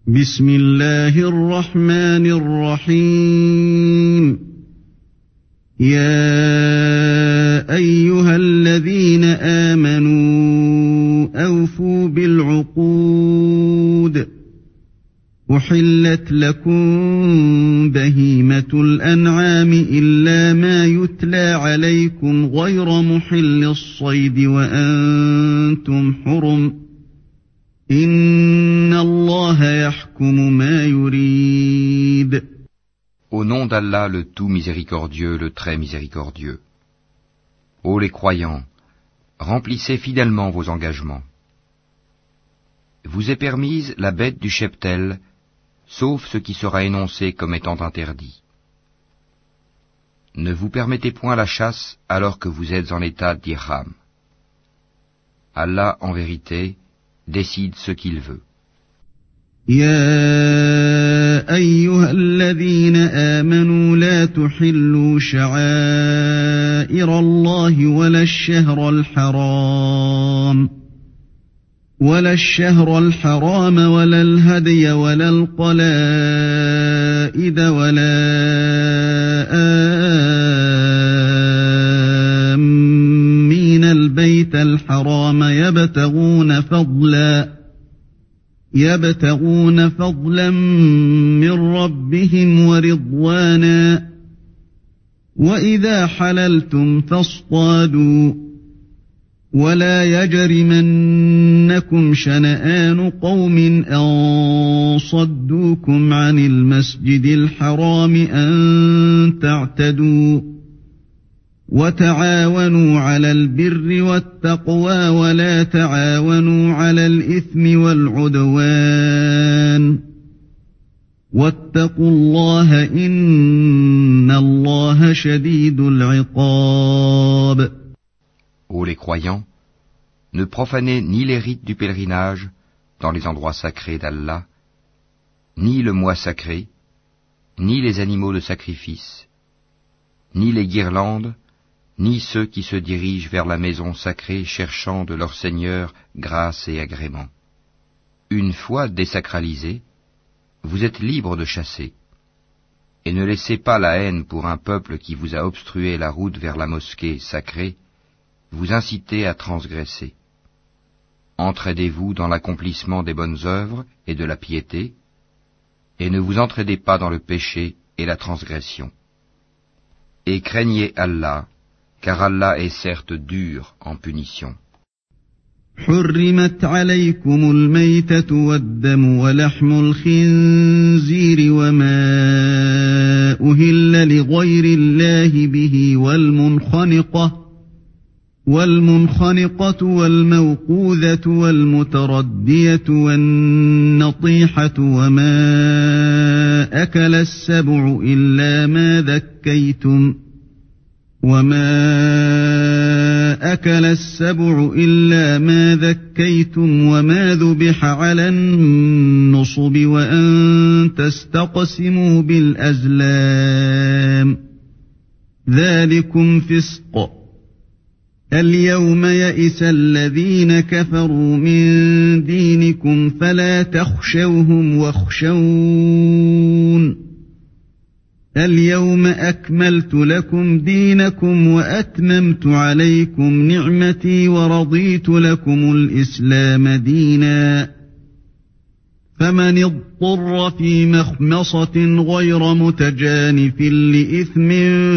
بسم الله الرحمن الرحيم يا أيها الذين آمنوا أوفوا بالعقود أحلت لكم بهيمة الأنعام إلا ما يتلى عليكم غير محل الصيد وأنتم حرم إن الله يحكم ما يريد. Au nom d'Allah le tout miséricordieux, le très miséricordieux. Ô les croyants, remplissez fidèlement vos engagements. Vous est permise la bête du cheptel, sauf ce qui sera énoncé comme étant interdit. Ne vous permettez point la chasse alors que vous êtes en état d'ihram. Allah, en vérité, décide ce qu'il veut. يا أيها الذين آمنوا لا تحلوا شعائر الله ولا الشهر الحرام ولا الهدي ولا القلائد ولا آمين البيت الحرام يبتغون فضلا من ربهم ورضوانا وإذا حللتم فاصطادوا ولا يجرمنكم شنآن قوم أن صدوكم عن المسجد الحرام أن تعتدوا وتعاونوا على البر والتقوى ولا تعاونوا على الإثم والعدوان واتقوا الله إن الله شديد العقاب. Ô les croyants, ne profanez ni les rites du pèlerinage dans les endroits sacrés d'Allah, ni le mois sacré, ni les animaux de sacrifice, ni les guirlandes, ni ceux qui se dirigent vers la maison sacrée cherchant de leur Seigneur grâce et agrément. Une fois désacralisés, vous êtes libres de chasser. Et ne laissez pas la haine pour un peuple qui vous a obstrué la route vers la mosquée sacrée, vous inciter à transgresser. Entraidez-vous dans l'accomplissement des bonnes œuvres et de la piété, et ne vous entraidez pas dans le péché et la transgression. Et craignez Allah, car Allah est certes dur en punition. حرمت عليكم الميتة والدم ولحم الخنزير وما أهل لغير الله به والمنخنقة والموقوذة والمتردية والنطيحة وما أكل السبع إلا ما ذكيتم وما ذبح على النصب وأن تستقسموا بالأزلام ذلكم فسق. اليوم يئس الذين كفروا من دينكم فلا تخشوهم واخشون اليوم أكملت لكم دينكم وأتممت عليكم نعمتي ورضيت لكم الإسلام دينا فمن اضطر في مخمصة غير متجانف لإثم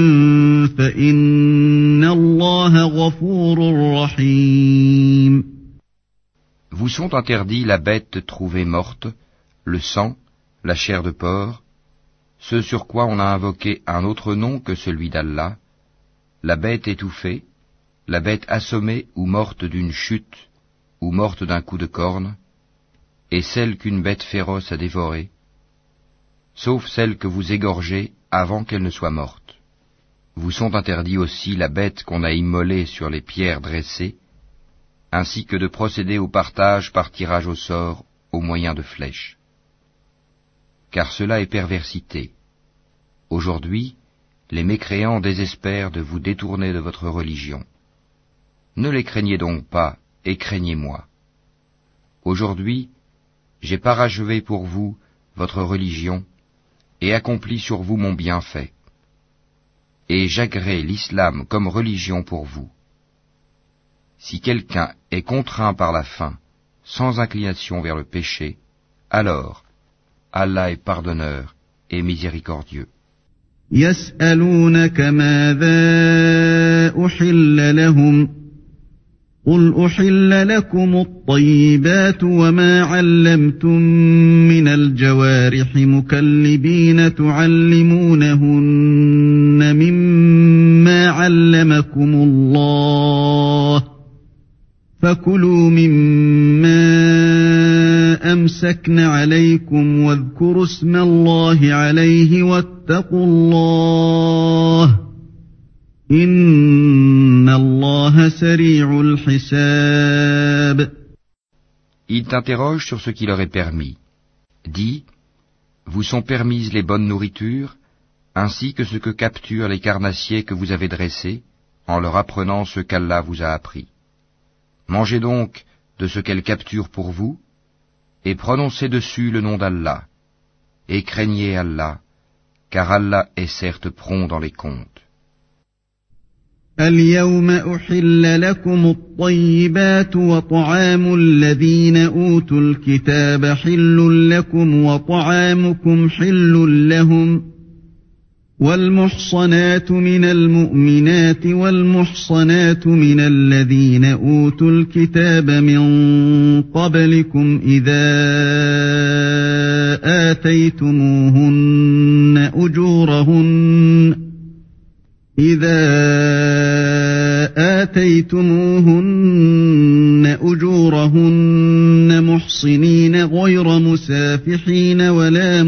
فإن الله غفور رحيم. Vous sont interdits la bête trouvée morte, le sang, la chair de porc, ce sur quoi on a invoqué un autre nom que celui d'Allah, la bête étouffée, la bête assommée ou morte d'une chute, ou morte d'un coup de corne, et celle qu'une bête féroce a dévorée, sauf celle que vous égorgez avant qu'elle ne soit morte. Vous sont interdits aussi la bête qu'on a immolée sur les pierres dressées, ainsi que de procéder au partage par tirage au sort au moyen de flèches. Car cela est perversité. Aujourd'hui, les mécréants désespèrent de vous détourner de votre religion. Ne les craignez donc pas, et craignez-moi. Aujourd'hui, j'ai parachevé pour vous votre religion et accompli sur vous mon bienfait. Et j'agrée l'islam comme religion pour vous. Si quelqu'un est contraint par la faim, sans inclination vers le péché, alors Allah est pardonneur et miséricordieux. يسألونك ماذا أحل لهم قل أحل لكم الطيبات وما علمتم من الجوارح مكلبين تعلمونهن مما علمكم الله فكلوا مما أمسكن عليكم واذكروا اسم الله عليه واتقوا الله إن الله سريع الحساب. Ils t'interrogent sur ce qui leur est permis. Dis, vous sont permises les bonnes nourritures, ainsi que ce que capturent les carnassiers que vous avez dressés, en leur apprenant ce qu'Allah vous a appris. Mangez donc de ce qu'elles capturent pour vous, et prononcez dessus le nom d'Allah, et craignez Allah, car Allah est certes prompt dans les comptes. اليوم أحل لكم الطيبات وطعام الذين أوتوا الكتاب حل لكم وطعامكم حل لهم والمحصنات من المؤمنات والمحصنات من الذين أوتوا الكتاب من قبلكم إذا آتيتموهن أجورهن محصنين غير مسافحين ولا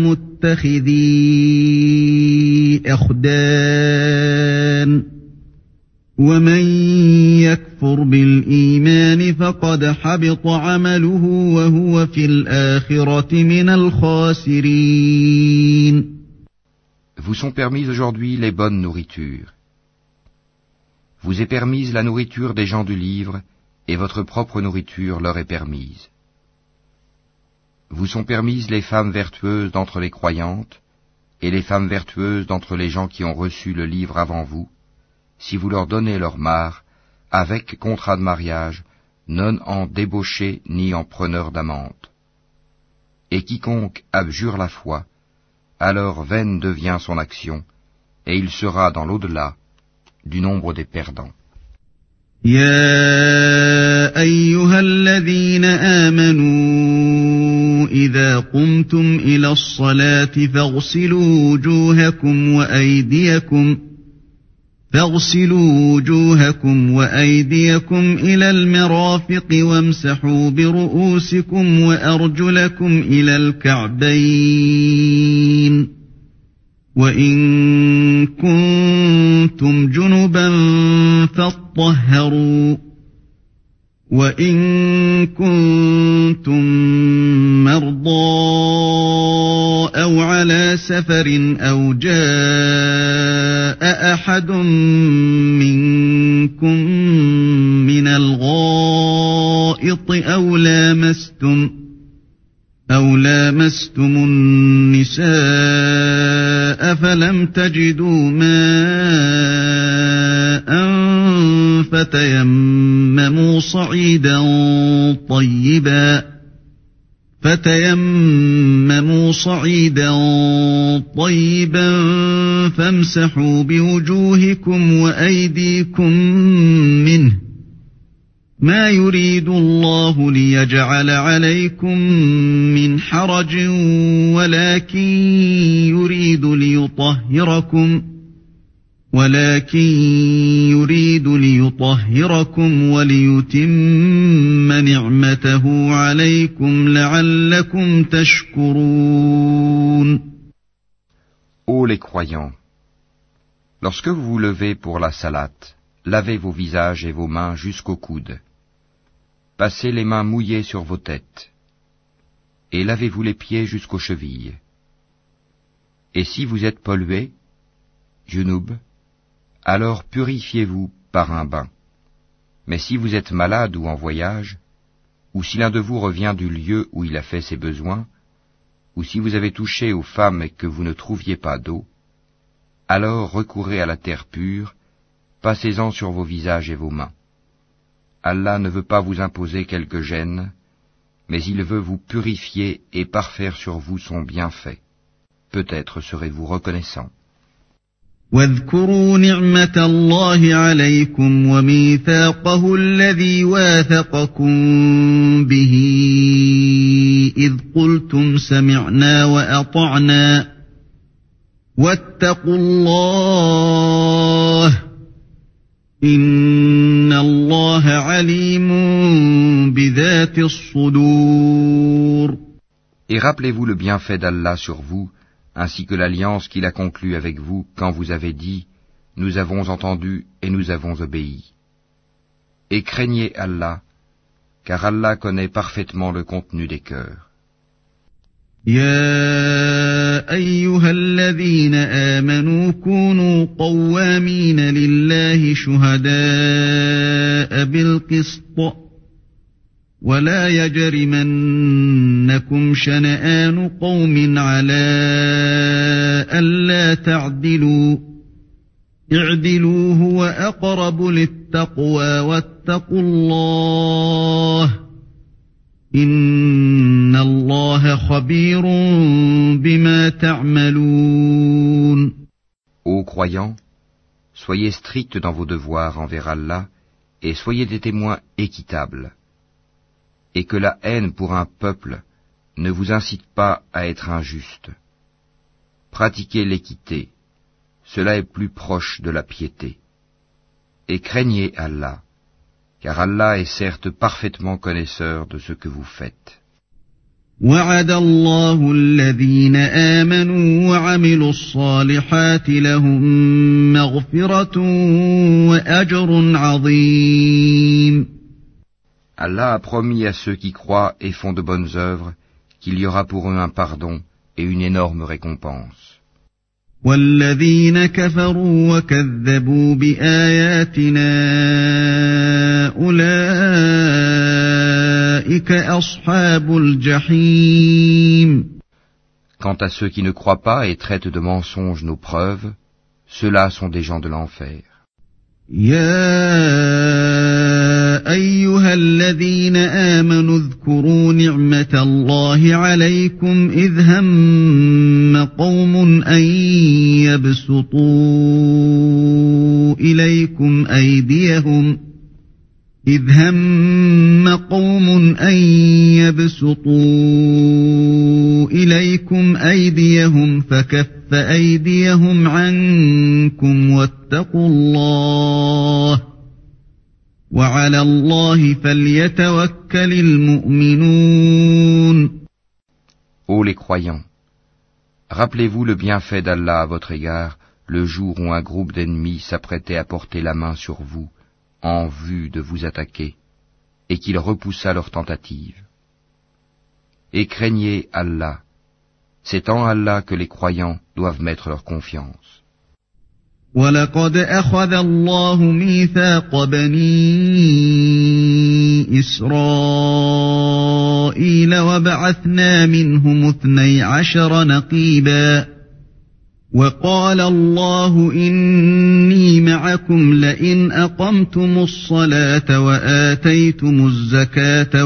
متخذي أخدان ومن يكفر بالإيمان فقد حبط عمله وهو في الآخرة من الخاسرين. Vous sont permises aujourd'hui les bonnes nourritures. Vous est permise la nourriture des gens du livre, et votre propre nourriture leur est permise. Vous sont permises les femmes vertueuses d'entre les croyantes, et les femmes vertueuses d'entre les gens qui ont reçu le livre avant vous, si vous leur donnez leur mare, avec contrat de mariage, non en débauché ni en preneur d'amante. Et quiconque abjure la foi, alors vaine devient son action, et il sera dans l'au-delà du nombre des perdants. يا أيها الذين آمنوا إذا قمتم إلى الصلاة فاغسلوا وجوهكم وأيديكم إلى المرافق وامسحوا برؤوسكم وأرجلكم إلى الكعبين وإن كنتم جنبا فاطهروا وإن كنتم مرضى أو على سفر أو جاء أحد منكم من الغائط أو لامستم النساء فلم تجدوا ماء فتيمموا صعيدا طيبا فامسحوا بوجوهكم وأيديكم منه ما يريد الله ليجعل عليكم من حرج ولكن يريد ليطهركم وليتم نعمته عليكم لعلكم تشكرون. Ô les croyants, lorsque vous vous levez pour la salate, lavez vos visages et vos mains jusqu'aux coudes. Passez les mains mouillées sur vos têtes, et lavez-vous les pieds jusqu'aux chevilles. Et si vous êtes pollué, junub, alors purifiez-vous par un bain. Mais si vous êtes malade ou en voyage, ou si l'un de vous revient du lieu où il a fait ses besoins, ou si vous avez touché aux femmes et que vous ne trouviez pas d'eau, alors recourez à la terre pure, passez-en sur vos visages et vos mains. Allah ne veut pas vous imposer quelque gêne, mais il veut vous purifier et parfaire sur vous son bienfait. Peut-être serez-vous reconnaissant. واذكروا نعمة الله عليكم وميثاقه الذي واثقكم به إذ قلتم سمعنا وأطعنا واتقوا الله إن الله عليم بذات الصدور. Et rappelez-vous le bienfait d'Allah sur vous, ainsi que l'alliance qu'il a conclue avec vous quand vous avez dit « Nous avons entendu et nous avons obéi ». Et craignez Allah, car Allah connaît parfaitement le contenu des cœurs. يا أيها الذين آمنوا كونوا قوامين لله شهداء بالقسط ولا يجرمنكم شنآن قوم على ألا تعدلوا اعدلوا هو أقرب للتقوى واتقوا الله إن الله خبير بما تعملون. Ô croyants, soyez stricts dans vos devoirs envers Allah et soyez des témoins équitables. Et que la haine pour un peuple ne vous incite pas à être injuste. Pratiquez l'équité, cela est plus proche de la piété. Et craignez Allah, car Allah est certes parfaitement connaisseur de ce que vous faites. وعد الله الذين آمنوا وعملوا الصالحات لهم مغفرة وأجر عظيم. Allah a promis à ceux qui croient et font de bonnes œuvres qu'il y aura pour eux un pardon et une énorme récompense. والذين كفروا وكذبوا بآياتنا أولئك أصحاب الجحيم. Quant à ceux qui ne croient pas et traitent de mensonges nos preuves, ceux-là sont des gens de l'enfer. يا أيها الذين آمنوا اذكروا نعمة الله عليكم إذ هم قوم أن يبسطوا إليكم أيديهم فكف أيديهم عنكم واتقوا الله وعلى الله فليتوكل المؤمنون. Ô les croyants, rappelez-vous le bienfait d'Allah à votre égard le jour où un groupe d'ennemis s'apprêtait à porter la main sur vous en vue de vous attaquer et qu'il repoussa leur tentative. Et craignez Allah, c'est en Allah que les croyants doivent mettre leur confiance. وَلَقَدْ أَخَذَ اللَّهُ مِيثَاقَ بَنِي إِسْرَائِيلَ وَبَعَثْنَا مِنْهُمُ 12 نَقِيبًا وَقَالَ اللَّهُ إِنِّي مَعَكُمْ لَئِنْ أَقَمْتُمُ الصَّلَاةَ وَآتَيْتُمُ الزَّكَاةَ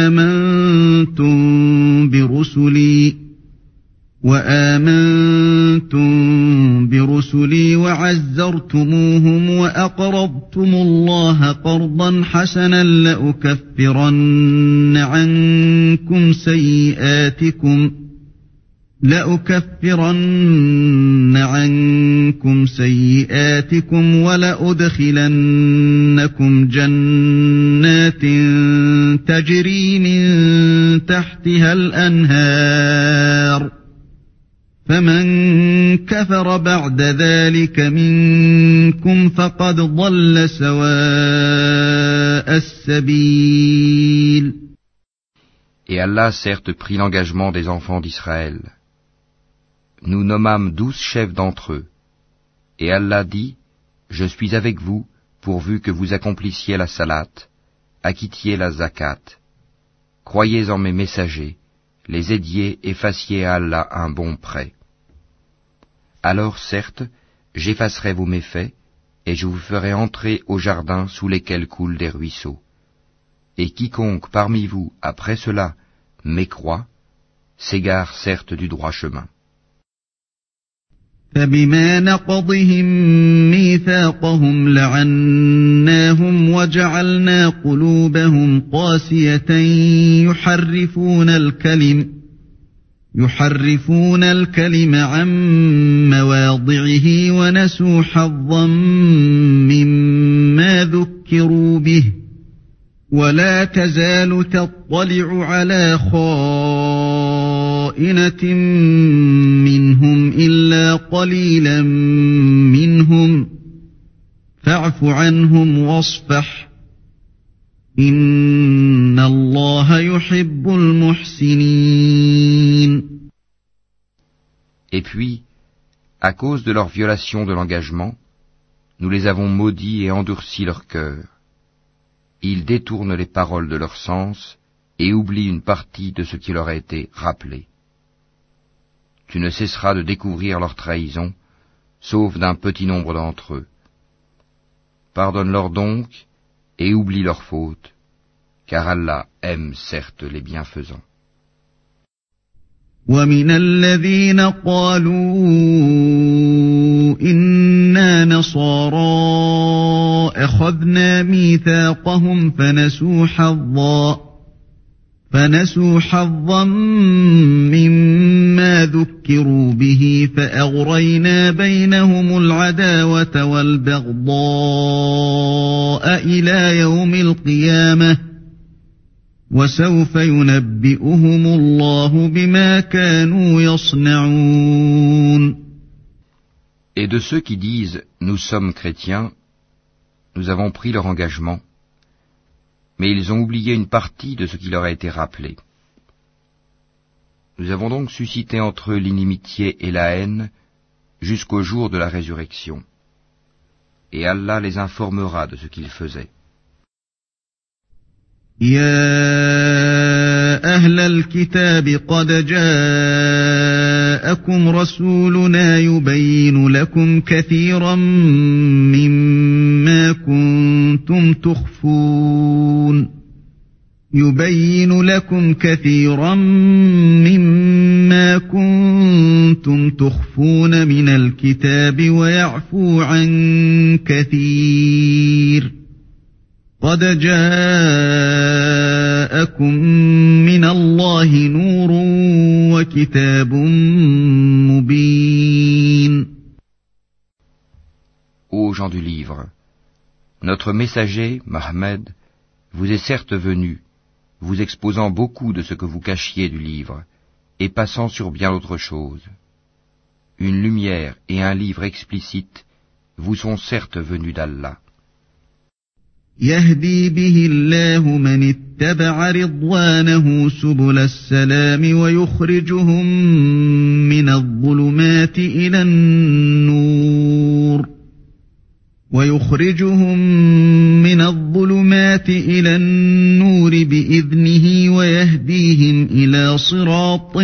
وآمنتم برسلي وعزرتموهم وأقرضتم الله قرضا حسنا لأكفرن عنكم سيئاتكم ولأدخلنكم جنات تجري من تحتها الأنهار فمن كفر بعد ذلك منكم فقد ضل سواء السبيل. Et Allah certes prit l'engagement des enfants d'Israël. Nous nommâmes 12 chefs d'entre eux. Et Allah dit, je suis avec vous, pourvu que vous accomplissiez la salat, acquittiez la zakat, croyez en mes messagers, les aidiez et fassiez à Allah un bon prêt. Alors certes, j'effacerai vos méfaits, et je vous ferai entrer au jardin sous lesquels coulent des ruisseaux. Et quiconque parmi vous, après cela, mécroit, s'égare certes du droit chemin. فبما نقضهم ميثاقهم لعناهم وجعلنا قلوبهم قاسية يحرفون الكلم عن مواضعه ونسوا حظا مما ذكروا به ولا تزال تطلع على خائنة منهم إلا قليلا منهم فاعف عنهم واصفح إن الله يحب المحسنين. Et puis, à cause de leur violation de l'engagement, nous les avons maudits et endurci leur cœur. Ils détournent les paroles de leur sens et oublient une partie de ce qui leur a été rappelé. Tu ne cesseras de découvrir leur trahison, sauf d'un petit nombre d'entre eux. Pardonne-leur donc et oublie leurs fautes, car Allah aime certes les bienfaisants. ومن الذين قالوا إنا نصارى أخذنا ميثاقهم فنسوا حظا مما ذكروا به فأغرينا بينهم العداوة والبغضاء إلى يوم القيامة وسوف ينبئهم الله بما كانوا يصنعون. Et de ceux qui disent « Nous sommes chrétiens », nous avons pris leur engagement, mais ils ont oublié une partie de ce qui leur a été rappelé. Nous avons donc suscité entre eux l'inimitié et la haine jusqu'au jour de la résurrection. Et Allah les informera de ce qu'ils faisaient. يا أهل الكتاب قد جاءكم رسولنا يبين لكم كثيرا مما كنتم تخفون من الكتاب ويعفو عن كثير قد جاءكم من الله نور وكتاب مبين. Ô gens du livre, notre messager, Mohammed, vous est certes venu, vous exposant beaucoup de ce que vous cachiez du livre, et passant sur bien d'autres choses. Une lumière et un livre explicite vous sont certes venus d'Allah. يهدي به الله من اتبع رضوانه سبل السلام ويخرجهم من الظلمات إلى النور بإذنه ويهديهم إلى صراط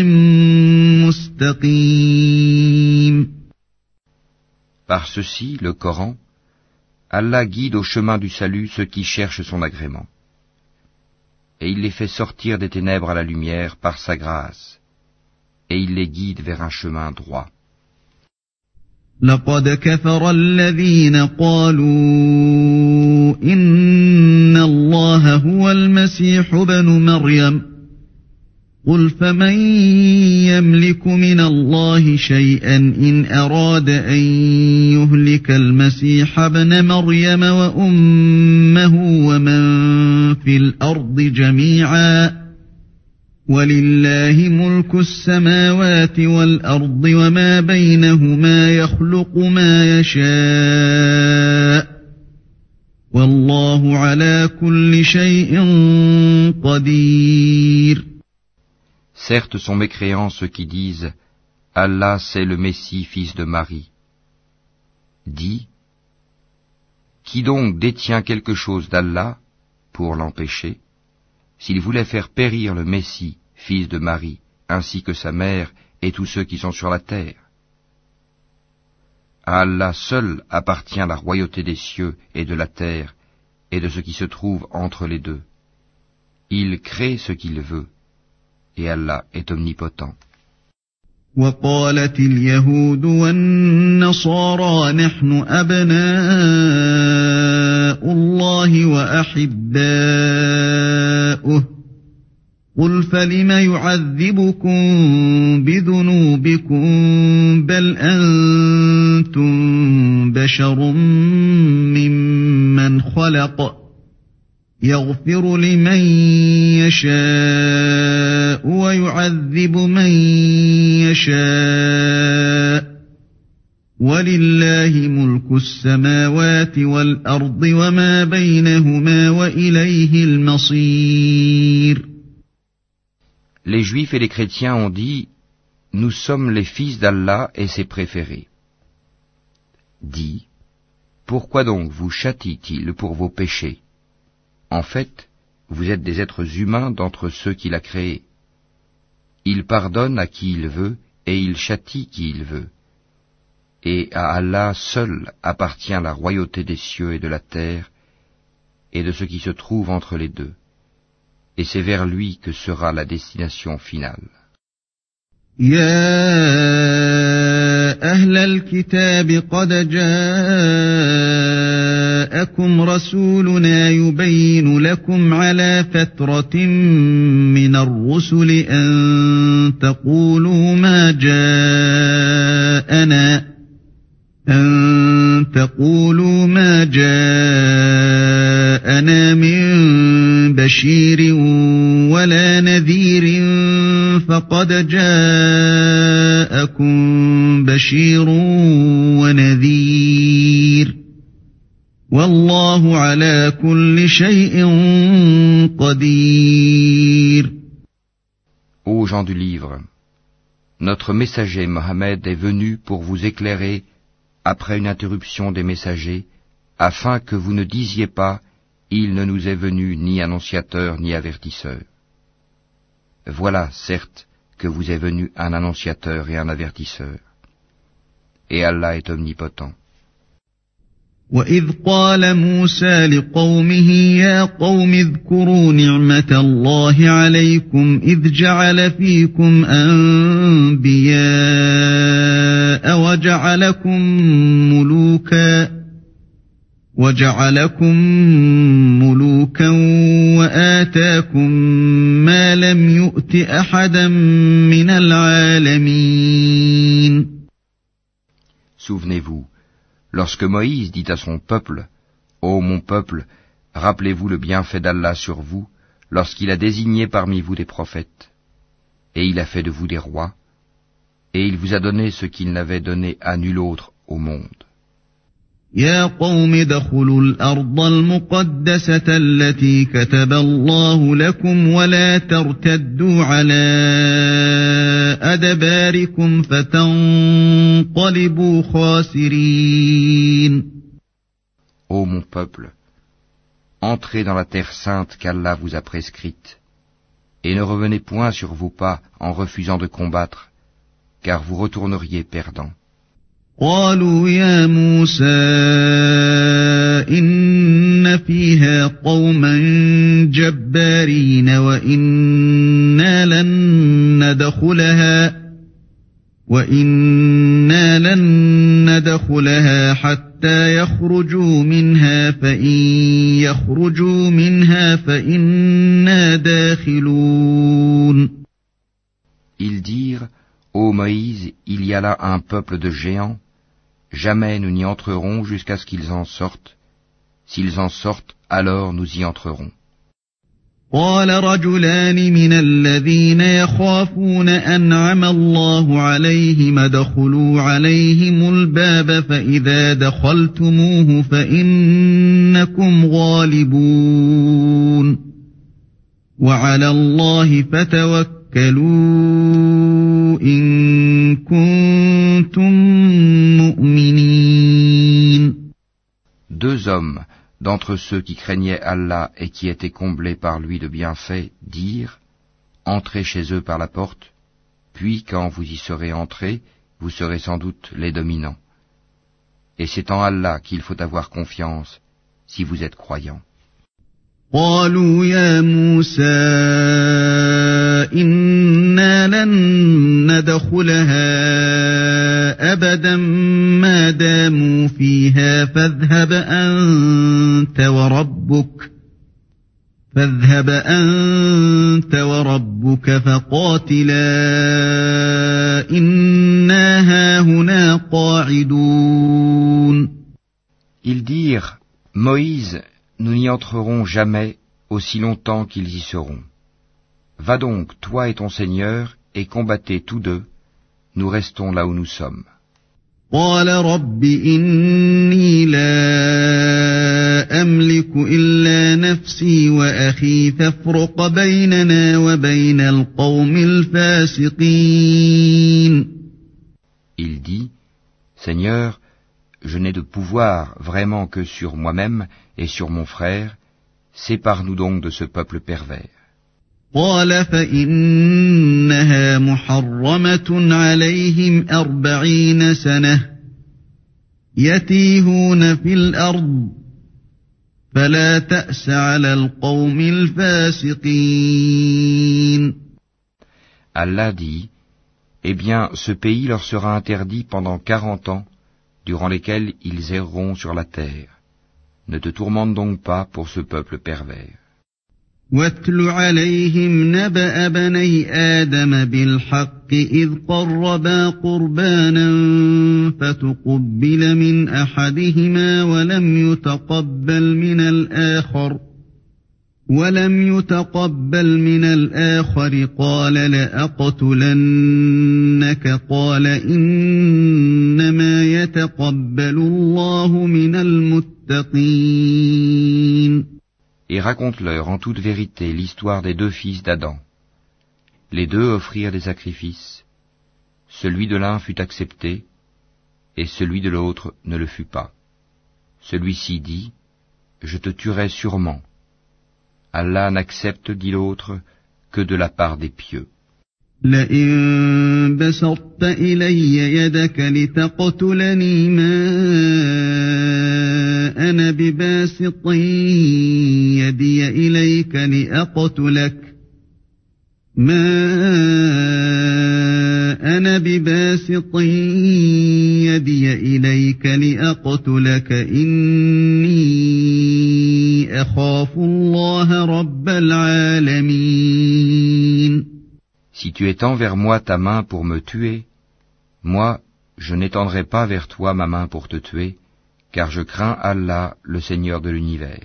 مستقيم. Par ceci, le Coran, Allah guide au chemin du salut ceux qui cherchent son agrément. Et il les fait sortir des ténèbres à la lumière par sa grâce. Et il les guide vers un chemin droit. لقد كفر الذين قالوا إن الله هو المسيح ابن مريم قل فمن يملك من الله شيئا إن أراد أن يهلك المسيح ابن مريم وأمه ومن في الأرض جميعا ولله ملك السماوات والأرض وما بينهما يخلق ما يشاء والله على كل شيء قدير. Certes sont mécréants ceux qui disent « Allah c'est le Messie, fils de Marie ». Dis « Qui donc détient quelque chose d'Allah pour l'empêcher ? s'il voulait faire périr le Messie, fils de Marie, ainsi que sa mère et tous ceux qui sont sur la terre. À Allah seul appartient la royauté des cieux et de la terre et de ce qui se trouve entre les deux. Il crée ce qu'il veut, et Allah est omnipotent. وقالت اليهود والنصارى نحن أبناء الله وأحباؤه قل فلم يعذبكم بذنوبكم بل أنتم بشر ممن خلق يغفر لمن يشاء ويعذب من يشاء ولله ملك السماوات والأرض وما بينهما وإليه المصير. Les Juifs et les chrétiens ont dit, nous sommes les fils d'Allah et ses préférés. Dis, pourquoi donc vous châtie-t-il pour vos péchés? En fait, vous êtes des êtres humains d'entre ceux qu'il a créés. Il pardonne à qui il veut et il châtie qui il veut. Et à Allah seul appartient la royauté des cieux et de la terre et de ce qui se trouve entre les deux. Et c'est vers lui que sera la destination finale. يا أهل الكتاب قد جاءكم رسولنا يبين لكم على فترة من الرسل أن تقولوا ما جاءنا من بشير ولا نذير فقد جاءكم بشير ونذير والله على كل شيء قدير. Ô gens du livre, notre messager Mohammed est venu pour vous éclairer après une interruption des messagers, afin que vous ne disiez pas « Il ne nous est venu ni annonciateur ni avertisseur ». Voilà, certes, que vous est venu un annonciateur et un avertisseur. Et Allah est omnipotent. وَإِذْ قَالَ مُوسَى لِقَوْمِهِ يَا قَوْمِ اذْكُرُوا نِعْمَةَ اللَّهِ عَلَيْكُمْ إِذْ جَعَلَ فِيكُمْ أَنْبِيَاءَ وَجَعَلَكُمْ مُلُوكًا وَآتَاكُمْ مَا لَمْ يُؤْتِ أَحَدًا مِنَ الْعَالَمِينَ. Souvenez-vous, lorsque Moïse dit à son peuple, « Ô mon peuple, rappelez-vous le bienfait d'Allah sur vous, lorsqu'il a désigné parmi vous des prophètes, et il a fait de vous des rois, et il vous a donné ce qu'il n'avait donné à nul autre au monde. » يا قوم ادخلوا الأرض المقدسة التي كتب الله لكم ولا ترتدوا على أدباركم فتنقلبوا خاسرين. Ô mon peuple, entrez dans la terre sainte qu'Allah vous a prescrite, et ne revenez point sur vos pas en refusant de combattre, car vous retourneriez perdants. قالوا يا موسى إن فيها قوما جبارين وإنا لن ندخلها حتى يخرجوا منها فإن يخرجوا منها فإنا داخلون. Ils dirent, ô Moïse, il y a là un peuple de géants. Jamais nous n'y entrerons jusqu'à ce qu'ils en sortent. S'ils en sortent, alors nous y entrerons. قال رجلان من الذين يخافون أنعم الله عليهم ادخلوا عليهم الباب فإذا دخلتموه فإنكم غالبون وعلى الله فتوكلوا إن كنتم مؤمنين. Deux hommes, d'entre ceux qui craignaient Allah et qui étaient comblés par lui de bienfaits, dirent, entrez chez eux par la porte, puis quand vous y serez entrés, vous serez sans doute les dominants. Et c'est en Allah qu'il faut avoir confiance, si vous êtes croyants. قالوا يا موسى إنا لن ندخلها أبدا ما داموا فيها فاذهب أنت وربك فقاتلا إنا هاهنا قاعدون. Ils dirent, Moïse, nous n'y entrerons jamais aussi longtemps qu'ils y seront. Va donc, toi et ton Seigneur, et combattez tous deux, nous restons là où nous sommes. قال رب إني لا أملك إلا نفسي وأخي فافرق بيننا وبين القوم الفاسقين. Il dit, Seigneur, je n'ai de pouvoir vraiment que sur moi-même et sur mon frère, sépare-nous donc de ce peuple pervers. قال فإنها محرمة عليهم 40 سنة يتيهون في الأرض فلا تأس على القوم الفاسقين. Allah dit, eh bien, ce pays leur sera interdit pendant 40 ans, durant lesquels ils erreront sur la terre. Ne te tourmente donc pas pour ce peuple pervers. واتل عليهم نبأ بني آدم بالحق إذ قربا قربانا فتقبل من أحدهما ولم يتقبل من الآخر قال لأقتلنك قال إنما يتقبل الله من المتقين. Et raconte-leur en toute vérité l'histoire des 2 fils d'Adam. Les 2 offrirent des sacrifices. Celui de l'un fut accepté, et celui de l'autre ne le fut pas. Celui-ci dit, je te tuerai sûrement. Allah n'accepte, dit l'autre, que de la part des pieux. لئن بسطت إلي يدك لتقتلني ما أنا بباسط يدي إليك لأقتلك إني أخاف الله رب العالمين. Si tu étends vers moi ta main pour me tuer, moi, je n'étendrai pas vers toi ma main pour te tuer, car je crains Allah, le Seigneur de l'univers.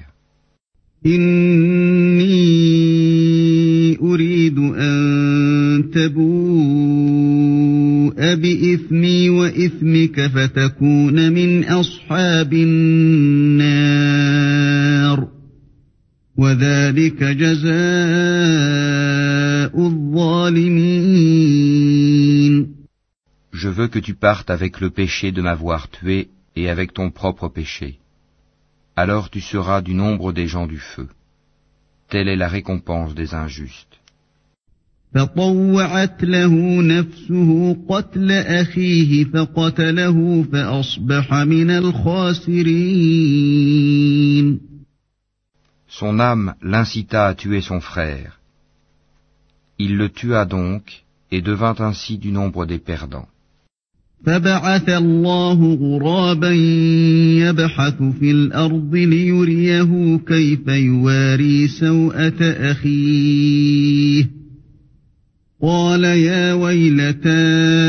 إني أريد أن تبوء بإثمي وإثمك فتكون من أصحاب النار وذلك جزاء الظالمين. Je veux que tu partes avec le péché de m'avoir tué et avec ton propre péché. Alors tu seras du nombre des gens du feu. Telle est la récompense des injustes. فطوعت له نفسه قتل أخيه فقتله فأصبح من الخاسرين. Son âme l'incita à tuer son frère. Il le tua donc et devint ainsi du nombre des perdants. فبعث الله غرابا يبحث في الأرض ليريه كيف يواري سوءة أخيه قال يا ويلتى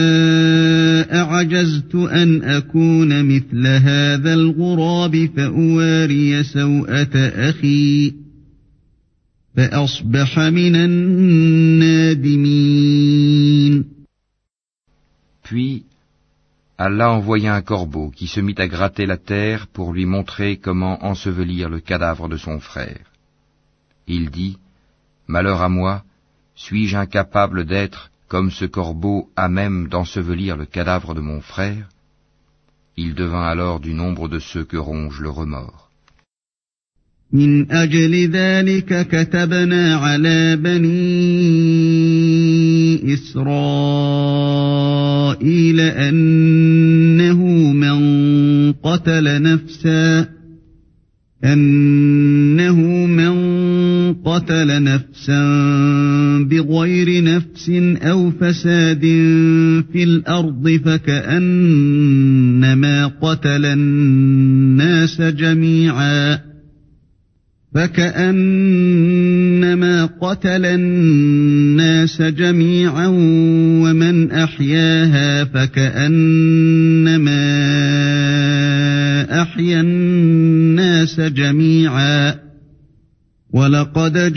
أعجزت أن أكون مثل هذا الغراب فأواري سوءة أخي فأصبح من النادمين. Puis Allah envoya un corbeau qui se mit à gratter la terre pour lui montrer comment ensevelir le cadavre de son frère. Il dit, malheur à moi, suis-je incapable d'être comme ce corbeau à même d'ensevelir le cadavre de mon frère? Il devint alors du nombre de ceux que ronge le remords. من أجل ذلك كتبنا على بني إسرائيل أنه من قتل نفسا بغير نفس أو فساد في الأرض فكأنما قتل الناس جميعا ومن أحياها فكأنما أحيا الناس جميعا ولقد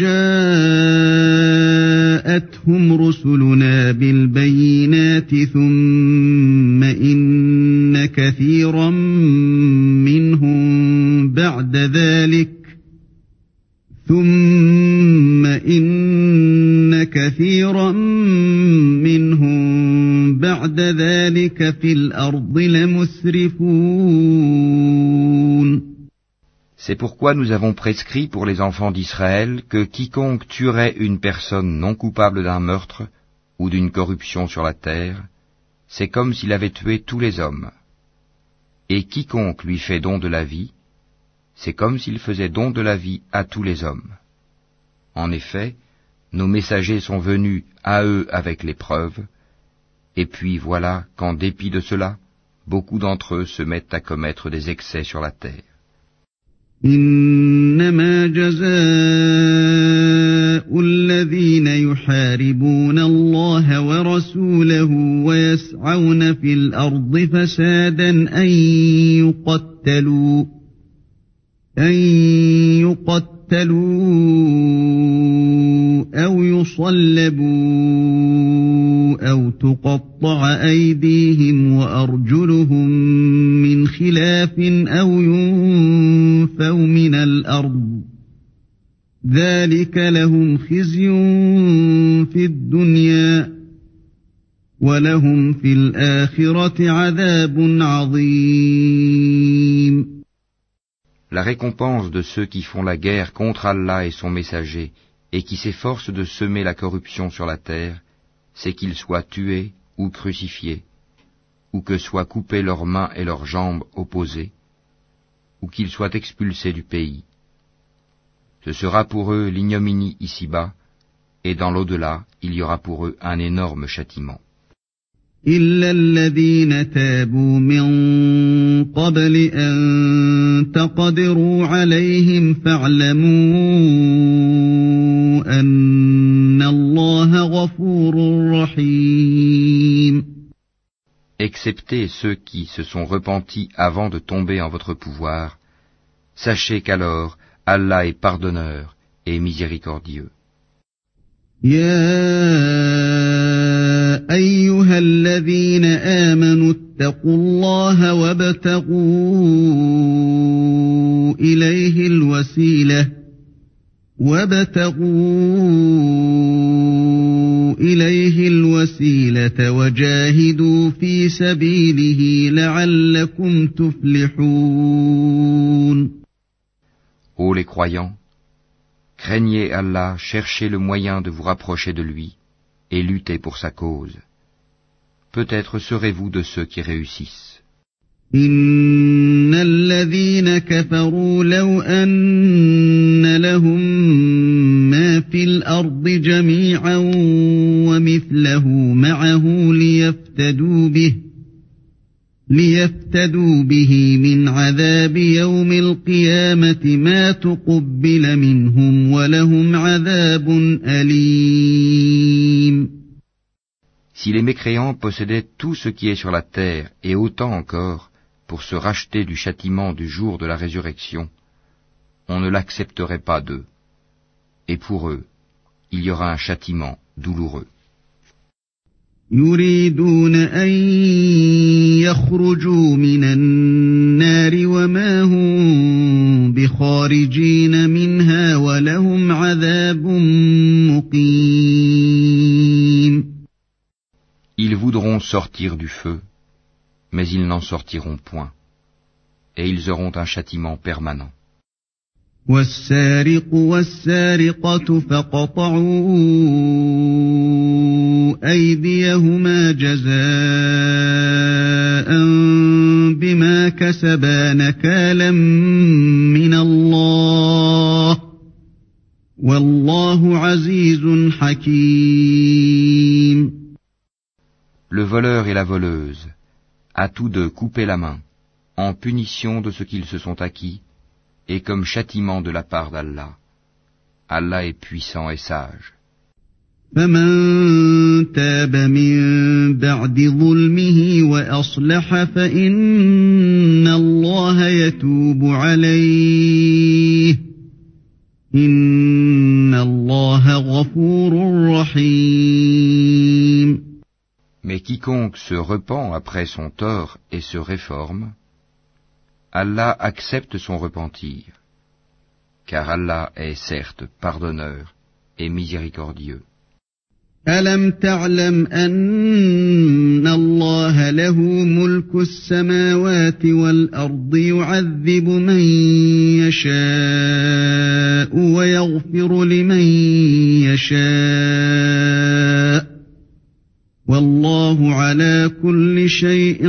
جاءتهم رسلنا بالبينات ثم إن كثيرا منهم بعد ذلك في الأرض لمسرفون. C'est pourquoi nous avons prescrit pour les enfants d'Israël que quiconque tuerait une personne non coupable d'un meurtre ou d'une corruption sur la terre, c'est comme s'il avait tué tous les hommes. Et quiconque lui fait don de la vie, c'est comme s'il faisait don de la vie à tous les hommes. En effet, nos messagers sont venus à eux avec les preuves, et puis voilà qu'en dépit de cela, beaucoup d'entre eux se mettent à commettre des excès sur la terre. إنما جزاء الذين يحاربون الله ورسوله ويسعون في الأرض فسادا أن يقتلوا أو يصلبوا أو تقطع أيديهم وأرجلهم من خلاف أو ينفوا من الأرض ذلك لهم خزي في الدنيا ولهم في الآخرة عذاب عظيم. La récompense de ceux qui font la guerre contre Allah et son messager et qui s'efforcent de semer la corruption sur la terre, c'est qu'ils soient tués ou crucifiés, ou que soient coupées leurs mains et leurs jambes opposées, ou qu'ils soient expulsés du pays. Ce sera pour eux l'ignominie ici-bas, et dans l'au-delà, il y aura pour eux un énorme châtiment. إلا الذين تابوا من قبل أن تقدروا عليهم فاعلموا أن الله غفور رحيم. Excepté ceux qui se sont repentis avant de tomber en votre pouvoir, sachez qu'alors Allah est pardonneur et miséricordieux. أيها الذين آمنوا اتقوا الله وابتغوا إليه الوسيلة وجاهدوا في سبيله لعلكم تفلحون. Ô les croyants, craignez Allah, cherchez le moyen de vous rapprocher de lui et luttez pour sa cause. Peut-être serez-vous de ceux qui réussissent. إن الذين كفروا لو أن لهم ما في الأرض جميعا ومثله معه ليفتدوا به من عذاب يوم القيامة ما تقبل منهم ولهم عذاب أليم. Si les mécréants possédaient tout ce qui est sur la terre et autant encore pour se racheter du châtiment du jour de la résurrection, on ne l'accepterait pas d'eux. Et pour eux, il y aura un châtiment douloureux. يريدون أن يخرجوا من النار وما هم بخارجين منها ولهم عذاب مقيم. Ils voudront sortir du feu, mais ils n'en sortiront point, et ils auront un châtiment permanent. والسارق والسارقة فاقطعوا أيديهما جزاء بما كسبا نكالا من الله والله عزيز حكيم. Le voleur et la voleuse, à tous deux coupez la main, en punition de ce qu'ils se sont acquis, et comme châtiment de la part d'Allah. Allah est puissant et sage. فمن تاب من بعد ظلمه وأصلح فإن الله يتوب عليه إن الله غفور رحيم. Mais quiconque se repent après son tort et se réforme, Allah accepte son repentir, car Allah est certes pardonneur et miséricordieux. ألم تعلم أن الله له ملك السماوات والأرض يعذب من يشاء ويغفر لمن يشاء والله على كل شيء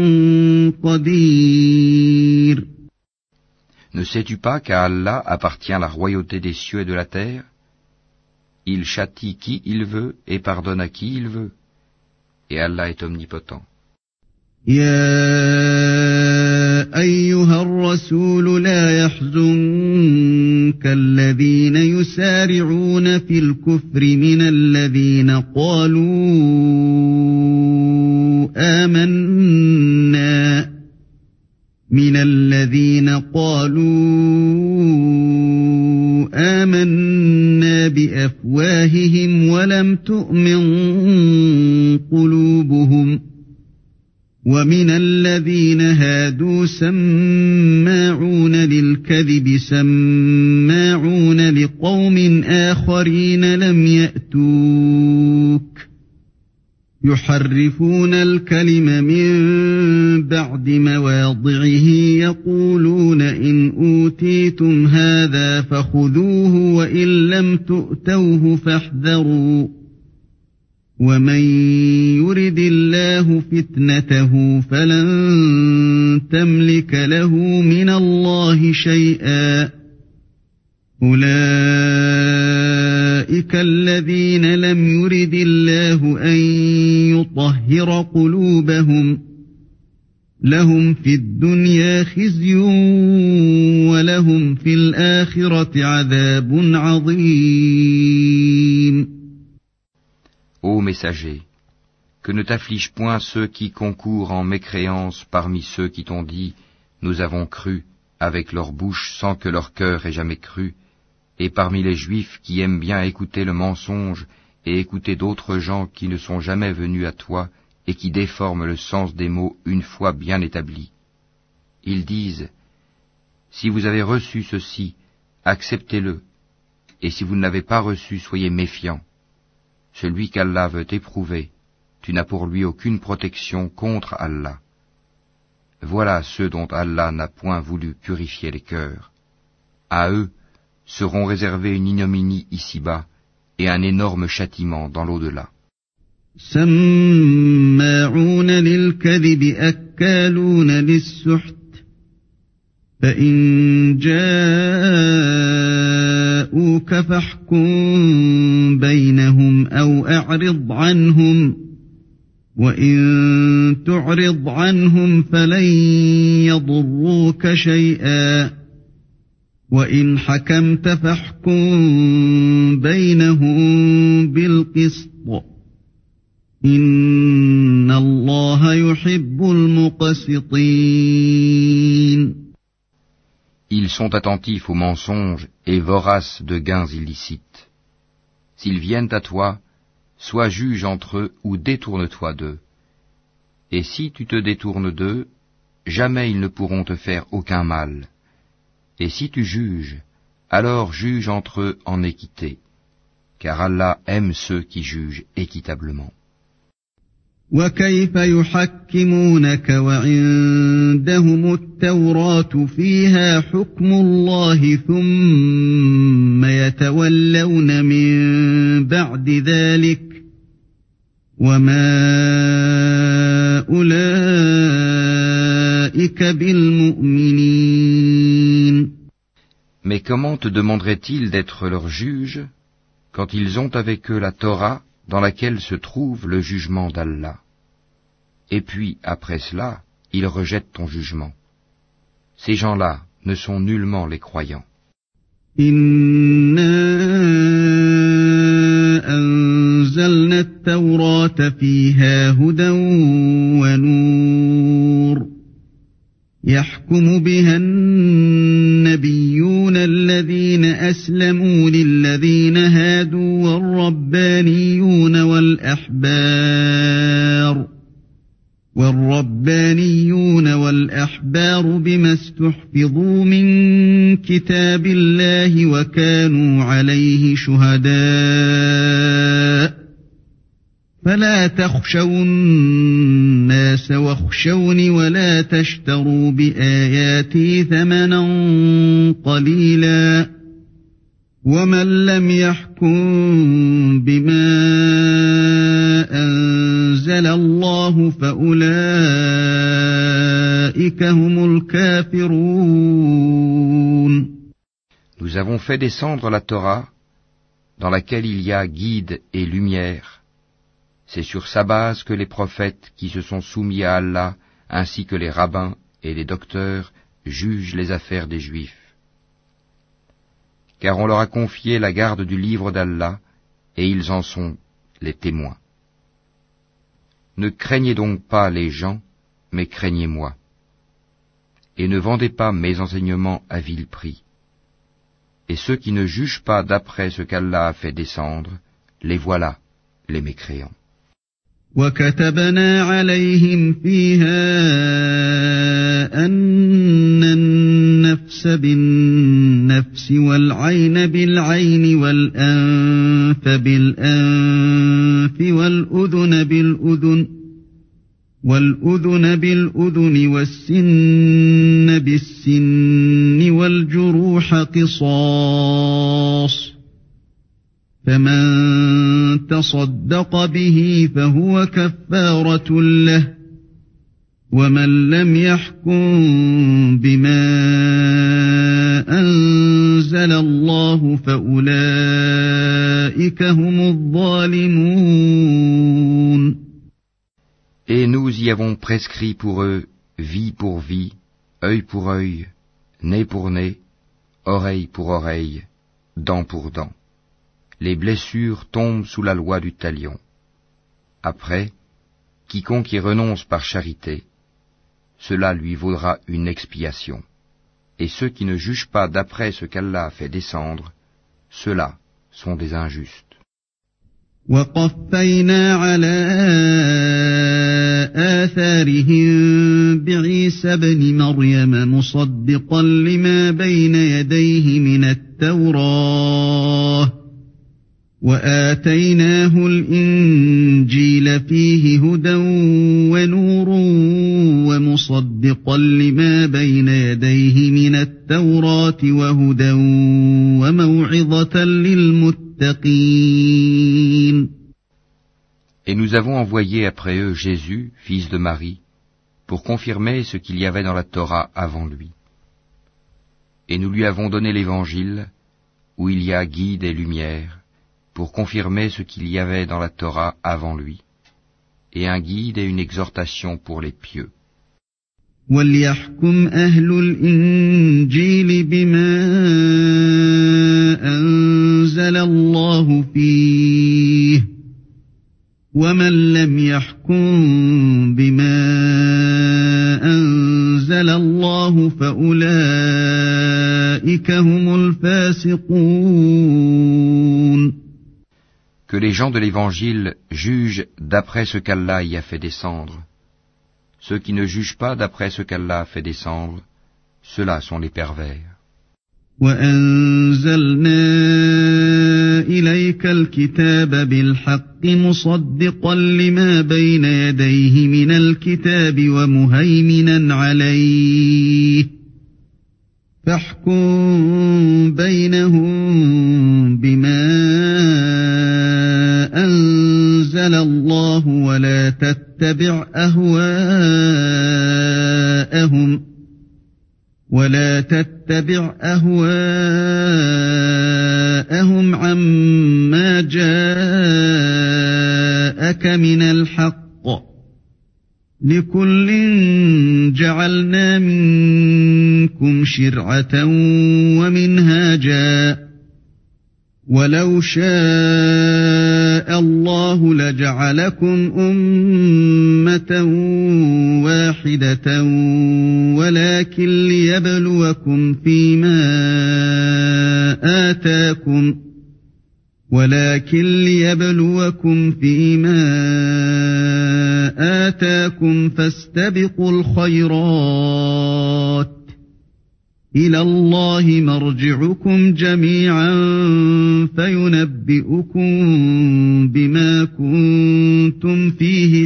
قدير. Ne sais-tu pas qu'à Allah appartient la royauté des cieux et de la terre? Il châtie qui il veut et pardonne à qui il veut. Et Allah est omnipotent. يا أيها الرسول لا يحزنك الذين يسارعون في الكفر من الذين قالوا آمنا بأفواههم ولم تؤمن قلوبهم ومن الذين هادوا سماعون للكذب سماعون لقوم آخرين لم يأتوك يحرفون الكلم من بعد مواضعه يقولون إن أوتيتم هذا فخذوه وإن لم تؤتوه فاحذروا ومن يرد الله فتنته فلن تملك له من الله شيئا أولئك الذين لم يرد الله أن يطهر قلوبهم لهم في الدنيا خزي ولهم في الآخرة عذاب عظيم. Ô messager, que ne t'afflige point ceux qui concourent en mécréance parmi ceux qui t'ont dit « Nous avons cru » avec leur bouche sans que leur cœur ait jamais cru, et parmi les Juifs qui aiment bien écouter le mensonge et écouter d'autres gens qui ne sont jamais venus à toi et qui déforment le sens des mots une fois bien établis. Ils disent « Si vous avez reçu ceci, acceptez-le, et si vous ne l'avez pas reçu, soyez méfiants. Celui qu'Allah veut éprouver, tu n'as pour lui aucune protection contre Allah. Voilà ceux dont Allah n'a point voulu purifier les cœurs. À eux seront réservés une ignominie ici-bas et un énorme châtiment dans l'au-delà. سماعون للكذب أكالون للسحت فإن جاءوك فاحكم بينهم أو أعرض عنهم وإن تعرض عنهم فلن يضروك شيئا وإن حكمت فاحكم بينهم بالقسط إن الله يحب المقسطين. Ils sont attentifs aux mensonges et voraces de gains illicites. S'ils viennent à toi, sois juge entre eux ou détourne-toi d'eux. Et si tu te détournes d'eux, jamais ils ne pourront te faire aucun mal. Et si tu juges, alors juge entre eux en équité, car Allah aime ceux qui jugent équitablement. وكيف يحكمونك وعندهم التوراة فيها حكم الله ثم يتولون من بعد ذلك وما أولئك بالمؤمنين. Mais comment te demanderaient-ils d'être leurs juges quand ils ont avec eux la Torah dans laquelle se trouve le jugement d'Allah? Et puis, après cela, ils rejettent ton jugement. Ces gens-là ne sont nullement les croyants. إنا أنزلنا التوراة فيها هدى ونور يحكم بها النبيون الذين أسلموا للذين هادوا والربانيون والأحبار بما استحفظوا من كتاب الله وكانوا عليه شهداء فلا تخشوا الناس واخشوني ولا تشتروا بآياتي ثمنا قليلا ومن لم يحكم بما أنزل الله فأولئك هم الكافرون. Nous avons fait descendre la Torah dans laquelle il y a guide et lumière. C'est sur sa base que les prophètes qui se sont soumis à Allah, ainsi que les rabbins et les docteurs, jugent les affaires des Juifs. Car on leur a confié la garde du livre d'Allah, et ils en sont les témoins. Ne craignez donc pas les gens, mais craignez-moi. Et ne vendez pas mes enseignements à vil prix. Et ceux qui ne jugent pas d'après ce qu'Allah a fait descendre, les voilà, les mécréants. وكتبنا عليهم فيها أن النفس بالنفس والعين بالعين والأنف بالأنف والأذن بالأذن والسن بالسن والجروح قصاص فمن تصدق به فهو كفارة له ومن لم يحكم بما أنزل الله فأولئك هم الظالمون. Et nous y avons prescrit pour eux vie pour vie, œil pour œil, nez pour nez, oreille pour oreille, dent pour dent. Les blessures tombent sous la loi du talion. Après, quiconque y renonce par charité, cela lui vaudra une expiation. Et ceux qui ne jugent pas d'après ce qu'Allah a fait descendre, ceux-là sont des injustes. وقفينا على آثارهم بعيسى ابن مريم مصدقا لما بين يديه من التوراة وآتيناه الإنجيل فيه هدى ونور ومصدقا لما بين يديه من التوراة وهدى وموعظة للمتقين. Et nous avons envoyé après eux Jésus, fils de Marie, pour confirmer ce qu'il y avait dans la Torah avant lui. Et nous lui avons donné l'Évangile, où il y a guide et lumière, pour confirmer ce qu'il y avait dans la Torah avant lui, et un guide et une exhortation pour les pieux. وَلْيَحْكُمْ أَهْلُ الْإِنْجِيلِ بِمَا أَنزَلَ اللَّهُ فِيهِ وَمَنْ لَمْ يَحْكُمْ بِمَا أَنزَلَ اللَّهُ فَأُولَئِكَ هُمُ الْفَاسِقُونَ. Que les gens de l'Évangile jugent d'après ce qu'Allah y a fait descendre. Ceux qui ne jugent pas d'après ce qu'Allah a fait descendre, ceux-là sont les pervers. وَأَنزَلْنَا إليك الكتاب بالحق مصدقا لما بين يديه من الكتاب ومهيمنا عليه فاحكم بينهم بما أنزل الله ولا تتبع أهواءهم عما جاءك من الحق لكل جعلنا منكم شرعة ومنهاجا ولو شاء الله لجعلكم أمة واحدة ولكن ليبلوكم فيما آتاكم فاستبقوا الخيرات إلى الله مرجعكم جميعا فينبئكم بما كنتم فيه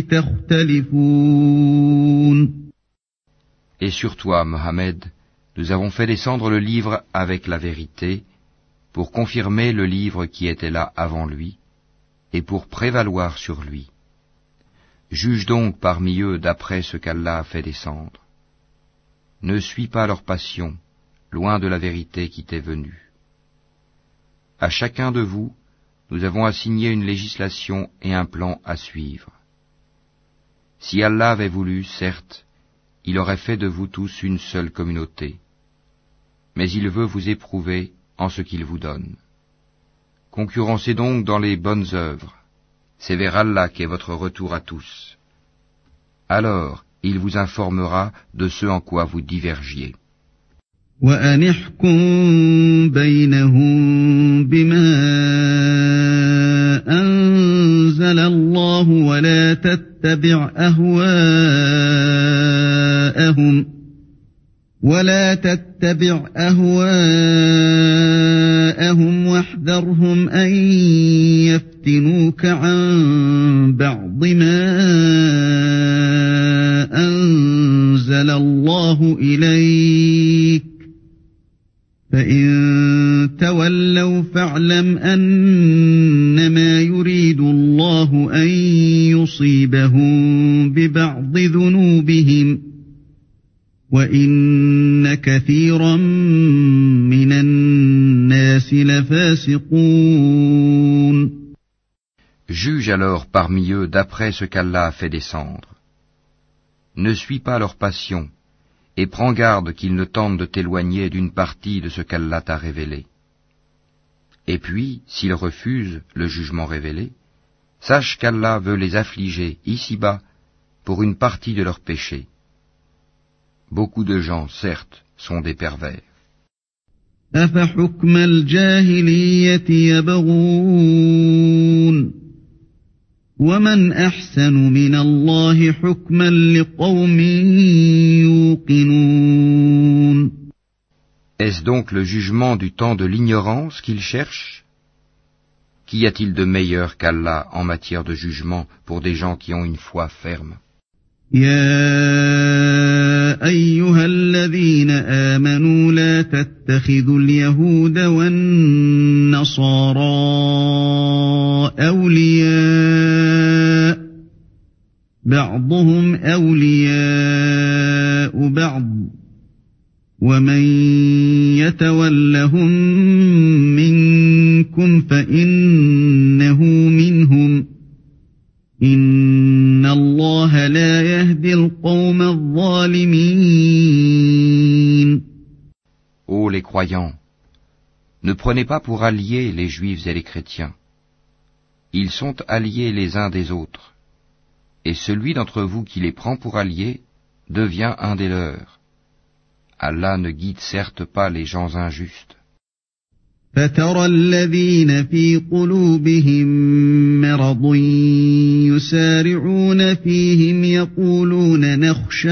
تختلفون. Et sur toi, Mohammed, nous avons fait descendre le livre avec la vérité, pour confirmer le livre qui était là avant lui, et pour prévaloir sur lui. Juge donc parmi eux d'après ce qu'Allah a fait descendre. Ne suis pas leur passion, loin de la vérité qui t'est venue. À chacun de vous, nous avons assigné une législation et un plan à suivre. Si Allah avait voulu, certes, il aurait fait de vous tous une seule communauté. Mais il veut vous éprouver en ce qu'il vous donne. Concurrencez donc dans les bonnes œuvres. C'est vers Allah qu'est votre retour à tous. Alors, il vous informera de ce en quoi vous divergiez. وأن احكم بينهم بما أنزل الله ولا تتبع أهواءهم واحذرهم أن يفتنوك عن بعض ما أنزل الله إليك فإن تولوا فاعلم أنما يريد الله أن يصيبهم ببعض ذنوبهم وإن كثيرا من الناس لفاسقون. Juge alors parmi eux d'après ce qu'Allah a fait descendre. Ne suis pas leur passion, et prends garde qu'ils ne tentent de t'éloigner d'une partie de ce qu'Allah t'a révélé. Et puis, s'ils refusent le jugement révélé, sache qu'Allah veut les affliger ici-bas pour une partie de leurs péchés. Beaucoup de gens, certes, sont des pervers. أفحكم الجاهلية يبغون ومن أحسن من الله حكما لقوم يوقنون. Est-ce donc le jugement du temps de l'ignorance qu'ils cherchent? Qu'y a-t-il de meilleur qu'Allah en matière de jugement pour des gens qui ont une foi ferme? يا أيها الذين آمنوا لا تتخذوا اليهود والنصارى أولياء بعضهم أولياء بعض ومن يتولهم منكم فإنه منهم إن الله لا يهدي القوم الظالمين. Ô les croyants, ne prenez pas pour alliés les juifs et les chrétiens. Ils sont alliés les uns des autres, et celui d'entre vous qui les prend pour alliés devient un des leurs. Allah ne guide certes pas les gens injustes. فترى الذين في قلوبهم مرض يسارعون فيهم يقولون نخشى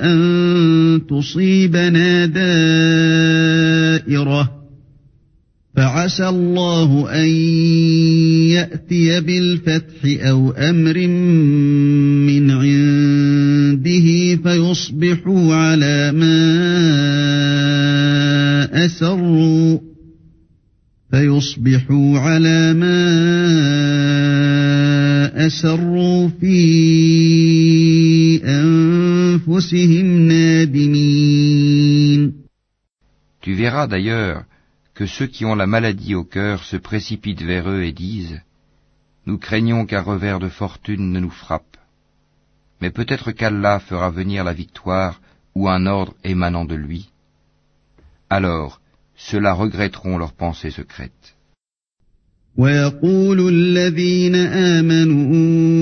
أن تصيبنا فعسى الله أن يأتي بالفتح أو أمر من عنده فيصبحوا على ما أسروا في أنفسهم نادمين. Tu verras d'ailleurs que ceux qui ont la maladie au cœur se précipitent vers eux et disent « Nous craignons qu'un revers de fortune ne nous frappe. Mais peut-être qu'Allah fera venir la victoire ou un ordre émanant de lui. » Alors, ceux-là regretteront leurs pensées secrètes. وَيَقُولُ الَّذِينَ آمَنُوا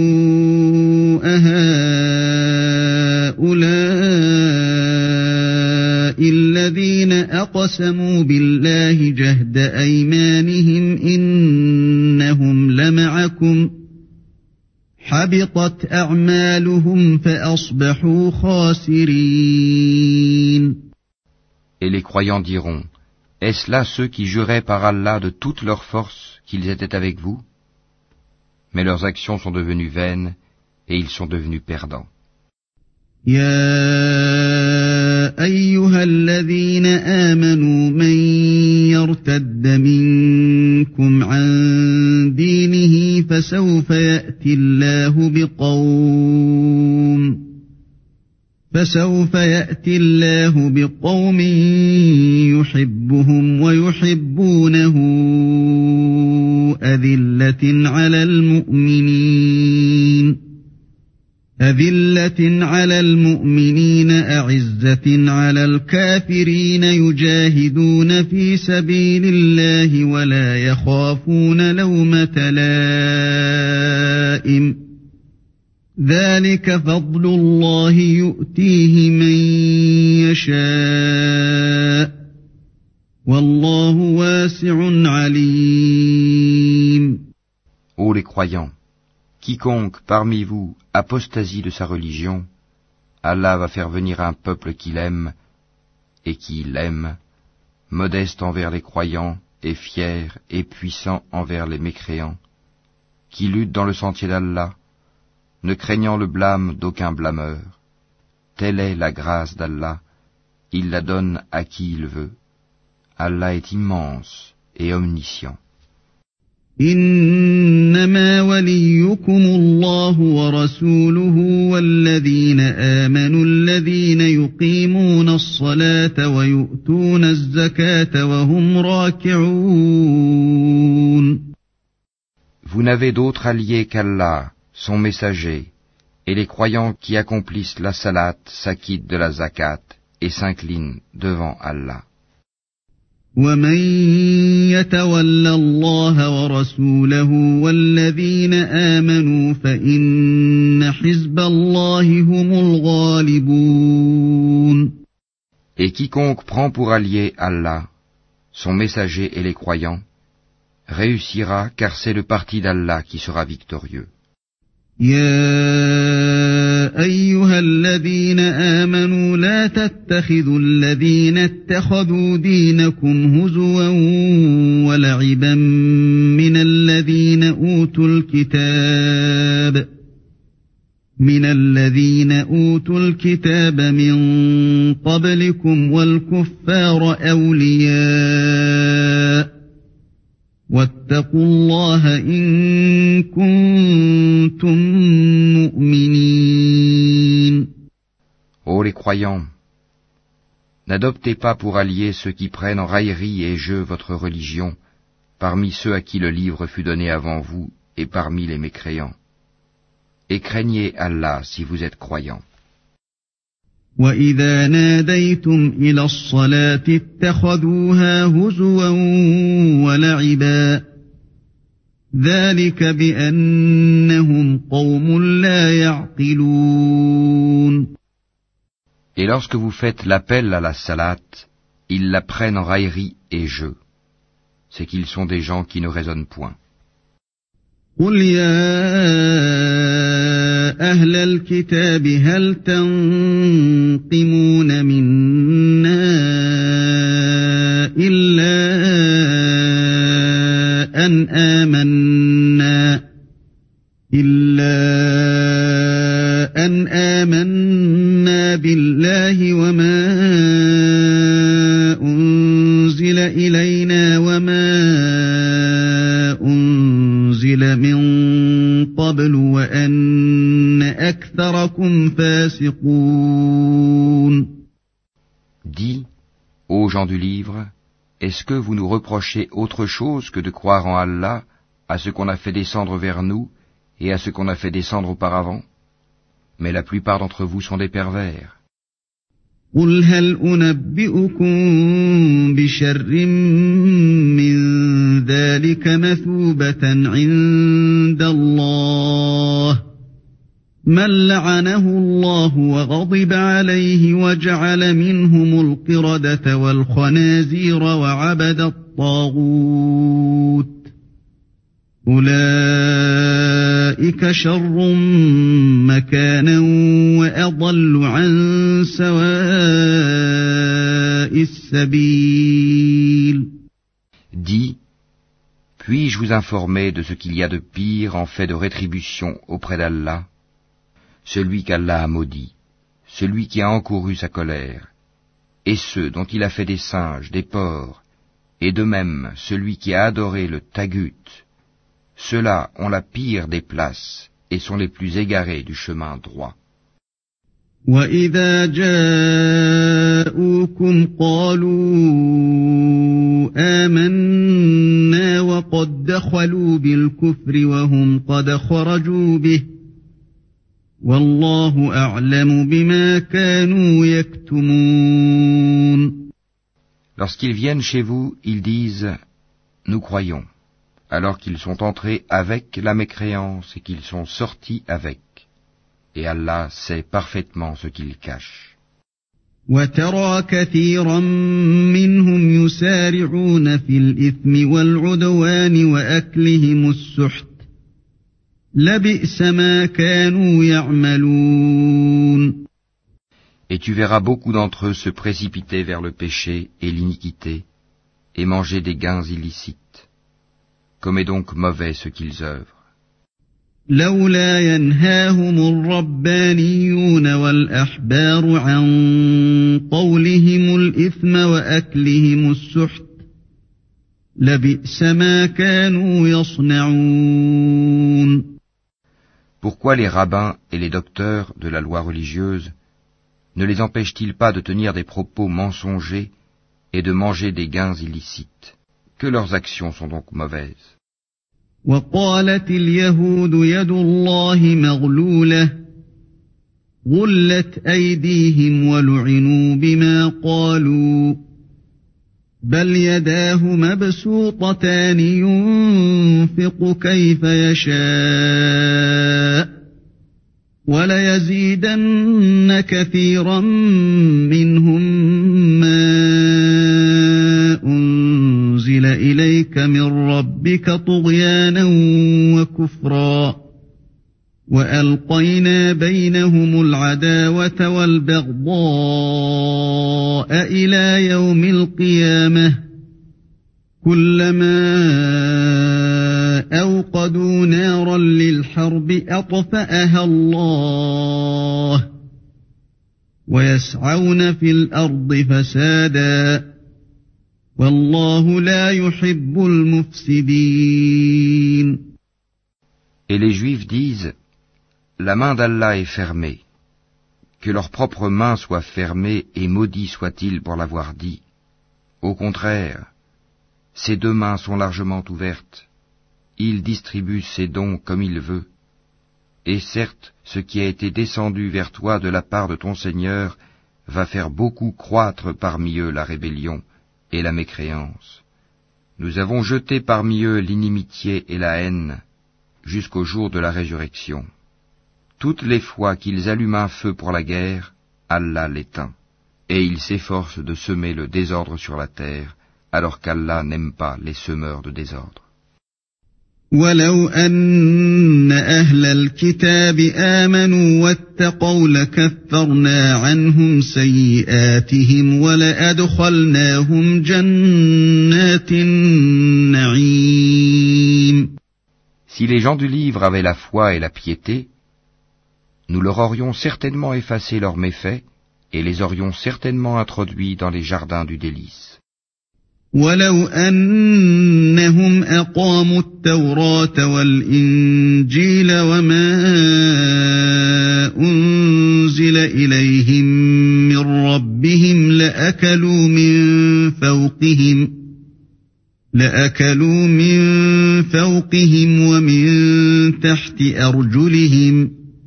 أَهَؤُلَاءِ الَّذِينَ أَقْسَمُوا بِاللَّهِ جَهْدَ أَيْمَانِهِمْ إِنَّهُمْ لَمَعَكُمْ حَبِطَتْ أَعْمَالُهُمْ فَأَصْبَحُوا خَاسِرِينَ. Et les croyants diront, est-ce là ceux qui juraient par Allah de toute leur force qu'ils étaient avec vous? Mais leurs actions sont devenues vaines et ils sont devenus perdants. يا أيها الذين آمنوا من يرتد منكم عن دينه فسوف يأتي الله بقوم يحبهم ويحبونه أذلة على المؤمنين أعزة على الكافرين يجاهدون في سبيل الله ولا يخافون لومة لائم ذلك فضل الله يؤتيه من يشاء والله واسع عليم. Ô les croyants, quiconque parmi vous apostasie de sa religion, Allah va faire venir un peuple qu'il aime et qui l'aime, modeste envers les croyants et fier et puissant envers les mécréants, qui lutte dans le sentier d'Allah, ne craignant le blâme d'aucun blâmeur. Telle est la grâce d'Allah, il la donne à qui il veut. Allah est immense et omniscient. إنما وليكم الله ورسوله والذين آمنوا الذين يقيمون الصلاة ويؤتون الزكاة وهم راكعون. Vous n'avez d'autre allié qu'Allah, son messager, et les croyants qui accomplissent la salat s'acquittent de la zakat et s'inclinent devant Allah. ومن يتول الله ورسوله والذين آمنوا فإن حزب الله هم الغالبون. Et quiconque prend pour allié Allah, son messager et les croyants, réussira car c'est le parti d'Allah qui sera victorieux. يا أيها الذين آمنوا لا تتخذوا الذين اتخذوا دينكم هزوا ولعبا من الذين أوتوا الكتاب من قبلكم والكفار أولياء واتقوا الله إن كنتم مؤمنين. Ô les croyants, n'adoptez pas pour alliés ceux qui prennent en raillerie et jeu votre religion, parmi ceux à qui le livre fut donné avant vous et parmi les mécréants. Et craignez Allah si vous êtes croyants. وَإِذَا نَادَيْتُمْ إِلَى الصَّلَاةِ اتَّخَذُوهَا هُزُوًا وَلَعِبًا ذَلِكَ بِأَنَّهُمْ قَوْمٌ لَا يَعْقِلُونَ. Et lorsque vous faites l'appel à la salat, ils la prennent en raillerie et jeu. C'est qu'ils sont des gens qui ne raisonnent point. قُلْ يَا أَهْلَ الْكِتَابِ هَلْ تَنقِمُونَ مِنَّا إِلَّا أن آمنا بالله وما أنزل إلينا وما أنزل من قبل وأن أكثركم فاسقون. Dis, ô gens du livre, est-ce que vous nous reprochez autre chose que de croire en Allah, à ce qu'on a fait descendre vers nous et à ce qu'on a fait descendre auparavant? Mais la plupart d'entre vous sont des pervers. قُلْ هَلْ أُنَبِّئُكُم بِشَرٍّ مِّن ذَلِكَ مَثُوبَةً عِندَ اللَّهِ مَن لَّعَنَهُ اللَّهُ وَغَضِبَ عَلَيْهِ وَجَعَلَ مِنْهُمُ الْقِرَدَةَ وَالْخَنَازِيرَ وَعَبَدَ الطَّاغُوتَ أُولَٰئِكَ شَرٌّ مَّكَانًا وَأَضَلُّ عَن سَوَاءِ السَّبِيلِ. Dis, puis-je vous informer de ce qu'il y a de pire en fait de rétribution auprès d'Allah? Celui qu'Allah a maudit, celui qui a encouru sa colère, et ceux dont il a fait des singes, des porcs, et de même celui qui a adoré le tagut, ceux-là ont la pire des places et sont les plus égarés du chemin droit. وَإِذَا جَاءُوكُمْ قَالُوا آمَنَّا وَقَدْ دَخَلُوا بِالْكُفْرِ وَهُمْ قَدْ خَرَجُوا بِهِ وَاللَّهُ أَعْلَمُ بِمَا كَانُوا يَكْتُمُونَ. Lorsqu'ils viennent chez vous, ils disent « Nous croyons », alors qu'ils sont entrés avec la mécréance et qu'ils sont sortis avec. Et Allah sait parfaitement ce qu'ils cachent. وَتَرَى كَثِيرًا مِّنْهُمْ يُسَارِعُونَ فِي الْإِثْمِ وَالْعُدْوَانِ وَأَكْلِهِمُ السُّحْتَ لَبِئْسَ مَا كَانُوا يَعْمَلُونَ. Et tu verras beaucoup d'entre eux se précipiter vers le péché et l'iniquité, et manger des gains illicites. Comme est donc mauvais ce qu'ils œuvrent. لولا ينهاهم الربانيون والأحبار عن قولهم الإثم وأكلهم السحت لبئس ما كانوا يصنعون. Pourquoi les rabbins et les docteurs de la loi religieuse ne les empêchent-ils pas de tenir des propos mensongers et de manger des gains illicites? Que leurs actions sont donc mauvaises. وقالت اليهود يد الله مغلولة غلت أيديهم ولعنوا بما قالوا بل يداه مبسوطتان ينفق كيف يشاء وليزيدن كثيرا منهم ما أنزل إليك من ربك طغيانا وكفرا وألقينا بينهم العداوة والبغضاء إلى يوم القيامة كلما أوقدوا نارا للحرب أطفأها الله ويسعون في الأرض فسادا والله لا يحب المفسدين. Et les Juifs disent, la main d'Allah est fermée, que leur propre main soit fermée et maudit soit-il pour l'avoir dit. Au contraire, ses deux mains sont largement ouvertes, il distribue ses dons comme il veut, et certes, ce qui a été descendu vers toi de la part de ton Seigneur va faire beaucoup croître parmi eux la rébellion et la mécréance. Nous avons jeté parmi eux l'inimitié et la haine jusqu'au jour de la résurrection. Toutes les fois qu'ils allument un feu pour la guerre, Allah l'éteint, et ils s'efforcent de semer le désordre sur la terre, alors qu'Allah n'aime pas les semeurs de désordre. ولو أن أهل الكتاب آمنوا واتقوا لكفرنا عنهم سيئاتهم ولأدخلناهم جنات النعيم. Si les gens du livre avaient la foi et la piété, nous leur aurions certainement effacé leurs méfaits et les aurions certainement introduits dans les jardins du délice. ولو أنهم أقاموا التوراة والإنجيل وما أنزل إليهم من ربهم لأكلوا من فوقهم ومن تحت أرجلهم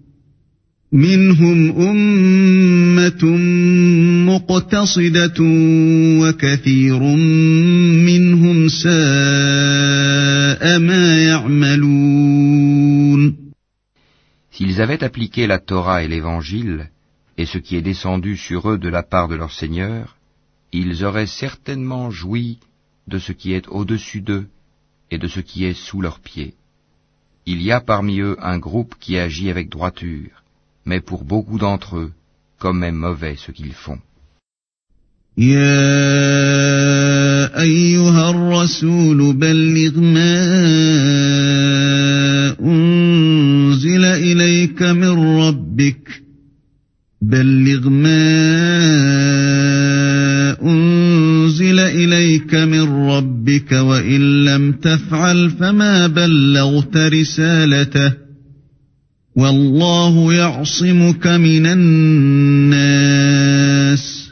منهم أمة مقتصدة وكثير منهم ساء ما يعملون. S'ils avaient appliqué la Torah et l'Évangile, et ce qui est descendu sur eux de la part de leur Seigneur, ils auraient certainement joui de ce qui est au-dessus d'eux et de ce qui est sous leurs pieds. Il y a parmi eux un groupe qui agit avec droiture, mais pour beaucoup d'entre eux, comme est mauvais ce qu'ils font. يا أيها الرسول بلغ ما أنزل إليك من ربك وإن لم تفعل فما بلغت رسالته والله يعصمك من الناس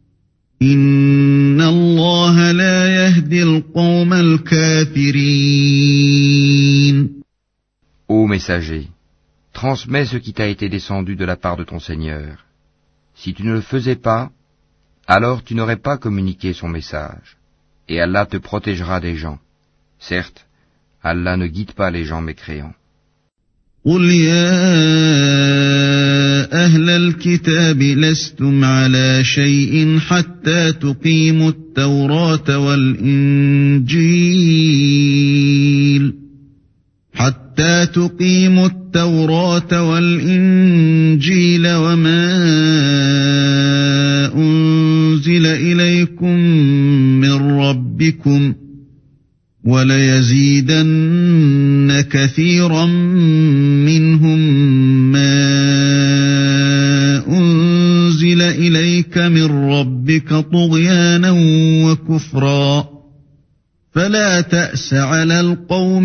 إن الله لا يهدي القوم الكافرين. Ô messager, transmets ce qui t'a été descendu de la part de ton Seigneur. Si tu ne le faisais pas, alors tu n'aurais pas communiqué son message, et Allah te protégera des gens. Certes, Allah ne guide pas les gens mécréants. قل يا أهل الكتاب لستم على شيء حتى تقيموا التوراة والإنجيل وما أنزل إليكم من ربكم وَلَيَزِيدَنَّ كَثِيرًا مِّنْهُم مَّا أُنزِلَ إِلَيْكَ مِن رَّبِّكَ طُغْيَانًا وَكُفْرًا فَلَا تَأْسَ عَلَى الْقَوْمِ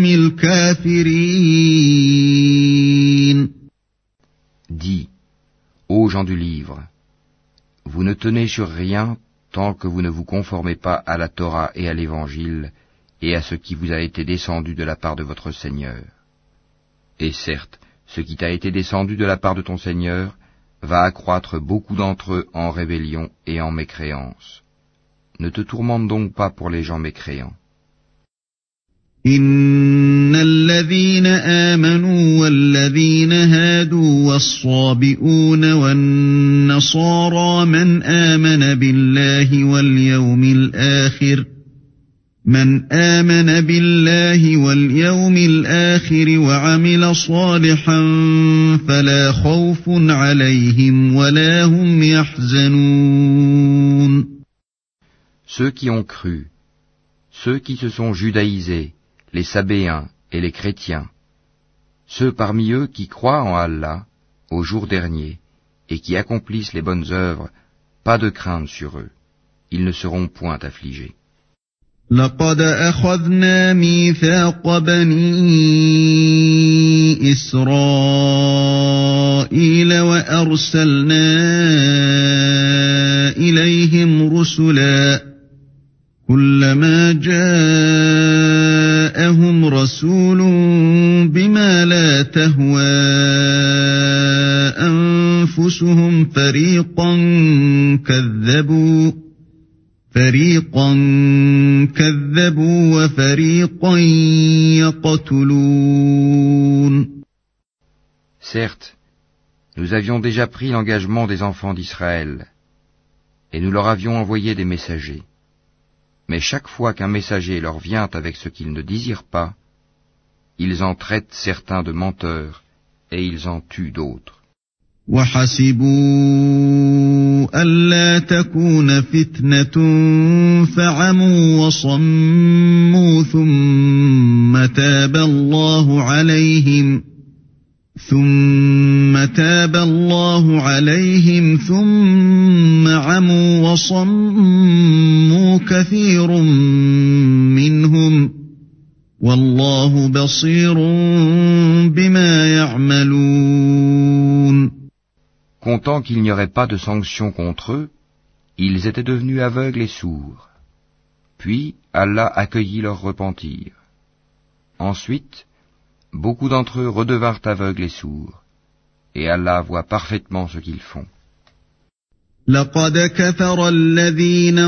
الْكَافِرِينَ. Dis, ô gens du livre, vous ne tenez sur rien tant que vous ne vous conformez pas à la Torah et à l'Évangile et à ce qui vous a été descendu de la part de votre Seigneur. Et certes, ce qui t'a été descendu de la part de ton Seigneur va accroître beaucoup d'entre eux en rébellion et en mécréance. Ne te tourmente donc pas pour les gens mécréants. إن الذين آمنوا والذين هادوا والصابئون والنصارى من آمن بالله واليوم الآخر وعمل صالحا فلا خوف عليهم ولا هم يحزنون. Ceux qui ont cru, ceux qui se sont judaïsés, les Sabéens et les chrétiens, ceux parmi eux qui croient en Allah, au jour dernier, et qui accomplissent les bonnes œuvres, pas de crainte sur eux, ils ne seront point affligés. لقد أخذنا ميثاق بني إسرائيل وأرسلنا إليهم رسلا كلما جاءهم رسول بما لا تهوى أنفسهم فريقا كذبوا وفريقا يقتلون. Certes, nous avions déjà pris l'engagement des enfants d'Israël, et nous leur avions envoyé des messagers. Mais chaque fois qu'un messager leur vient avec ce qu'ils ne désirent pas, ils en traitent certains de menteurs, et ils en tuent d'autres. وحسبوا ألا تكون فتنة فعموا وصموا ثم تاب الله عليهم ثم عموا وصموا كثير منهم والله بصير بما يعملون. Comptant qu'il n'y aurait pas de sanction contre eux, ils étaient devenus aveugles et sourds. Puis Allah accueillit leur repentir. Ensuite, beaucoup d'entre eux redevinrent aveugles et sourds, et Allah voit parfaitement ce qu'ils font. لقد كفر الذين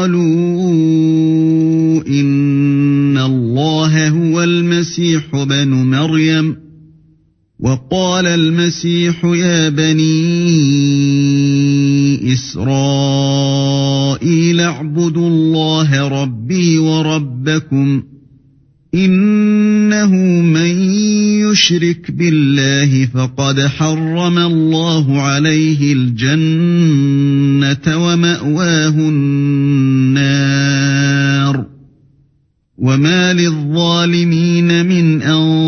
قالوا إن الله هو المسيح ابن مريم وقال المسيح يا بني إسرائيل اعبدوا الله ربي وربكم إنه من يشرك بالله فقد حرم الله عليه الجنة ومأواه النار وما للظالمين من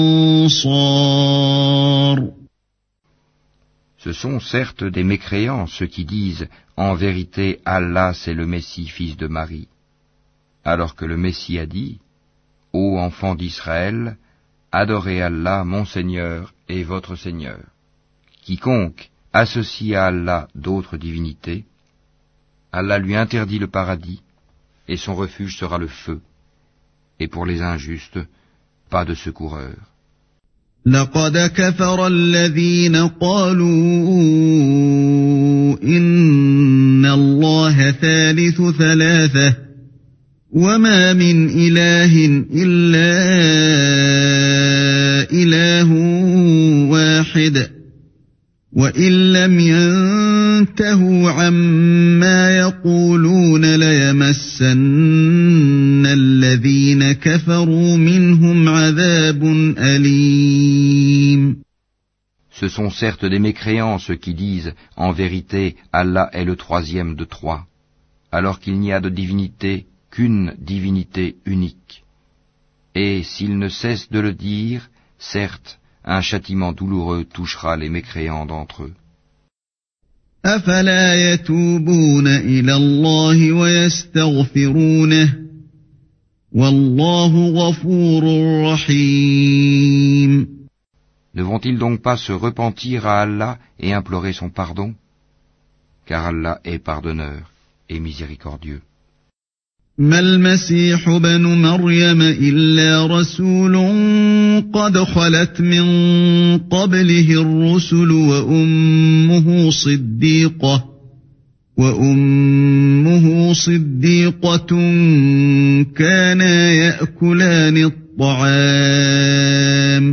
أنصار. Ce sont certes des mécréants ceux qui disent « En vérité, Allah c'est le Messie, fils de Marie », alors que le Messie a dit « Ô enfants d'Israël, adorez Allah, mon Seigneur et votre Seigneur. Quiconque associe à Allah d'autres divinités, Allah lui interdit le paradis, et son refuge sera le feu. Et pour les injustes, pas de secoureur. لقد كفر الذين قالوا إن الله ثالث ثلاثة وما من إله إلا إله واحد وإن لم ينتهوا عما يقولون ليمسن الذين كفروا منهم عذاب أليم. Ce sont certes des mécréants ceux qui disent « En vérité, Allah est le troisième de trois », alors qu'il n'y a de divinité qu'une divinité unique. Et s'ils ne cessent de le dire, certes, un châtiment douloureux touchera les mécréants d'entre eux. أفلا يتوبون إلى الله ويستغفرونه والله غفور رحيم. Ne vont-ils donc pas se repentir à Allah et implorer son pardon? Car Allah est pardonneur et miséricordieux. ما المسيح ابن مريم إلا رسول قد خلت من قبله الرسل وأمه صديقة كانا يأكلان الطعام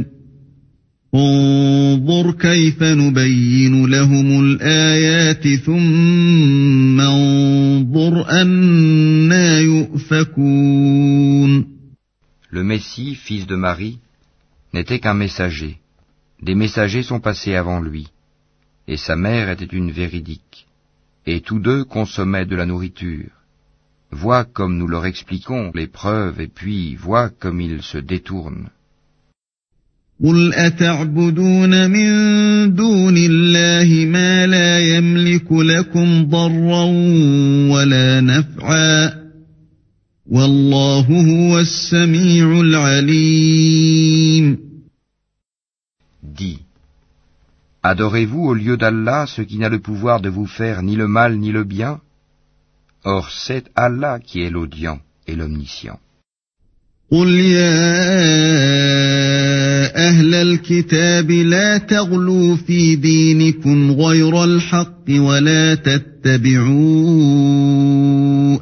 انظر كيف نبين لهم الآيات ثم انظر أنى يؤفكون. Le Messie, fils de Marie, n'était qu'un messager. Des messagers sont passés avant lui, et sa mère était une véridique. Et tous deux consommaient de la nourriture. Vois comme nous leur expliquons les preuves, et puis vois comme ils se détournent. قل أتعبدون من دون الله ما لا يملك لكم ضرا ولا نفعا والله هو السميع العليم. Dis, adorez-vous au lieu d'Allah ce qui n'a le pouvoir de vous faire ni le mal ni le bien? Or c'est Allah qui est l'audient et l'omniscient. قل يا أهل الكتاب لا تغلوا في دينكم غير الحق ولا تتبعوا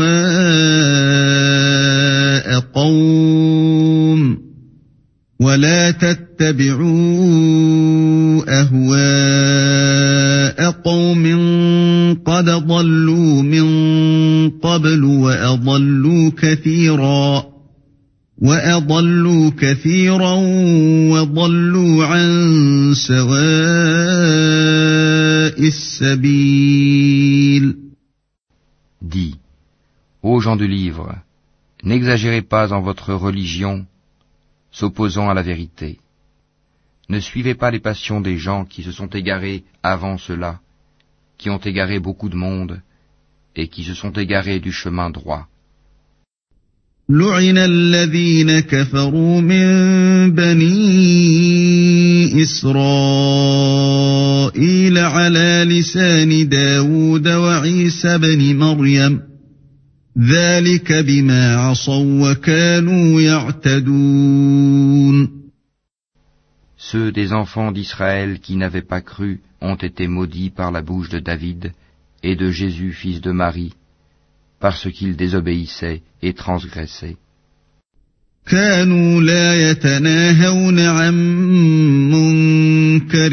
أهواء قوم قد ضلوا من قبل وأضلوا كثيرا وأضلوا كثيرا وضلوا عن سواء السبيل. Dis, ô gens du livre, n'exagérez pas en votre religion, s'opposant à la vérité. Ne suivez pas les passions des gens qui se sont égarés avant cela, qui ont égaré beaucoup de monde, et qui se sont égarés du chemin droit. لعن الذين كفروا من بني إسرائيل على لسان داود وعيسى بن مريم ذلك بما عصوا وكانوا يعتدون. Ceux des enfants d'Israël qui n'avaient pas cru ont été maudits par la bouche de David et de Jésus fils de Marie, parce qu'ils désobéissaient et transgressaient. كانوا لا يتناهون عن منكر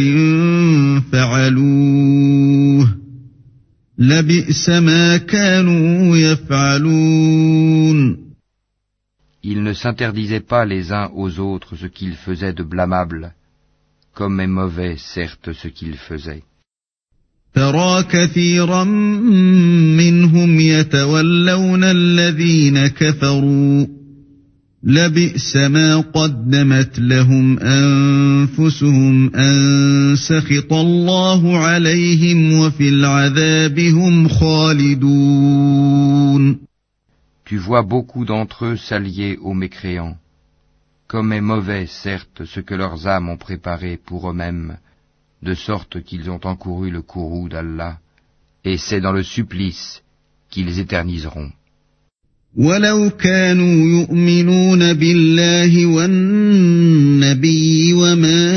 فعلوه لبئس ما كانوا يفعلون. Ils ne s'interdisaient pas les uns aux autres ce qu'ils faisaient de blâmable, comme est mauvais, certes, ce qu'ils faisaient. ترى كثيرا منهم يتولون الذين كفروا لبئس ما قدمت لهم أنفسهم أن سخط الله عليهم وفي العذاب هم خالدون. Tu vois beaucoup d'entre eux s'allier aux mécréants, comme est mauvais, certes, ce que leurs âmes ont préparé pour eux-mêmes, de sorte qu'ils ont encouru le courroux d'Allah, et c'est dans le supplice qu'ils éterniseront. ولو كانوا يؤمنون بالله والنبي وما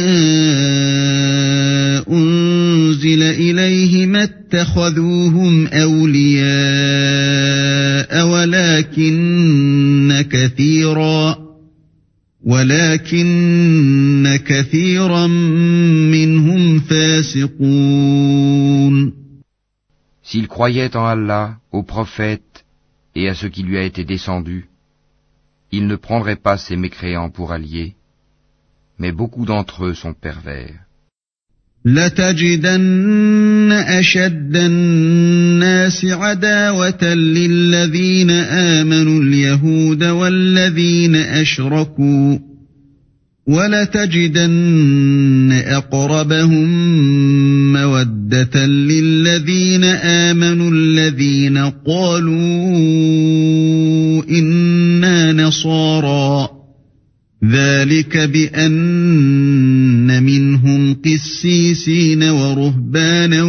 أنزل إليه ما اتخذوهم أولياء ولكن كثيرا منهم فاسقون. S'ils croyaient en Allah, au prophète et à ce qui lui a été descendu, ils ne prendraient pas ces mécréants pour alliés, mais beaucoup d'entre eux sont pervers. لتجدن أشد الناس عداوة للذين آمنوا اليهود والذين أشركوا ولتجدن أقربهم مودة للذين آمنوا الذين قالوا إنا نصارى ذلك بأن منهم قسيسين ورهبانا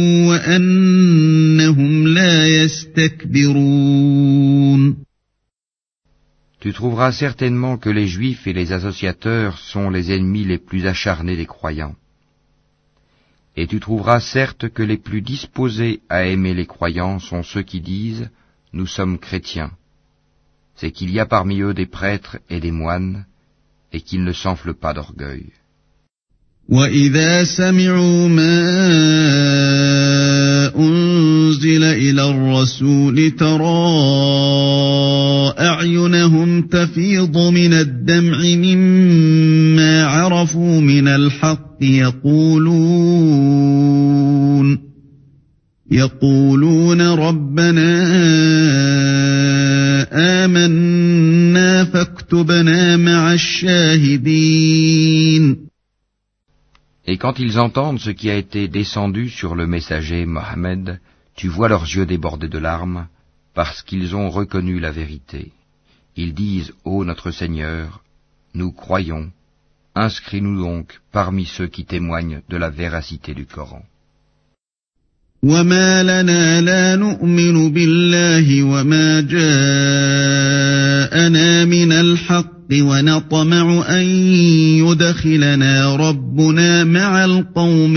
وأنهم لا يستكبرون. Tu trouveras certainement que les Juifs et les associateurs sont les ennemis les plus acharnés des croyants. Et tu trouveras certes que les plus disposés à aimer les croyants sont ceux qui disent « Nous sommes chrétiens ». C'est qu'il y a parmi eux des prêtres et des moines, et qu'ils ne s'enflent pas d'orgueil. وَإِذَا سَمِعُوا مَا أُنزِلَ إِلَى الرَّسُولِ تَرَىٰ أَعْيُنَهُمْ تَفِيضُ مِنَ الدَّمْعِ مِمَّا عَرَفُوا مِنَ الْحَقِّ يقولون رَبَّنَا آمَنَّا فاكتبنا مع الشاهدين. Et quand ils entendent ce qui a été descendu sur le messager Mohammed, tu vois leurs yeux débordés de larmes, parce qu'ils ont reconnu la vérité. Ils disent, ô notre Seigneur, nous croyons, inscris-nous donc parmi ceux qui témoignent de la véracité du Coran. وما لنا لا نؤمن بالله وما جاءنا من الحق ونطمع أن يدخلنا ربنا مع القوم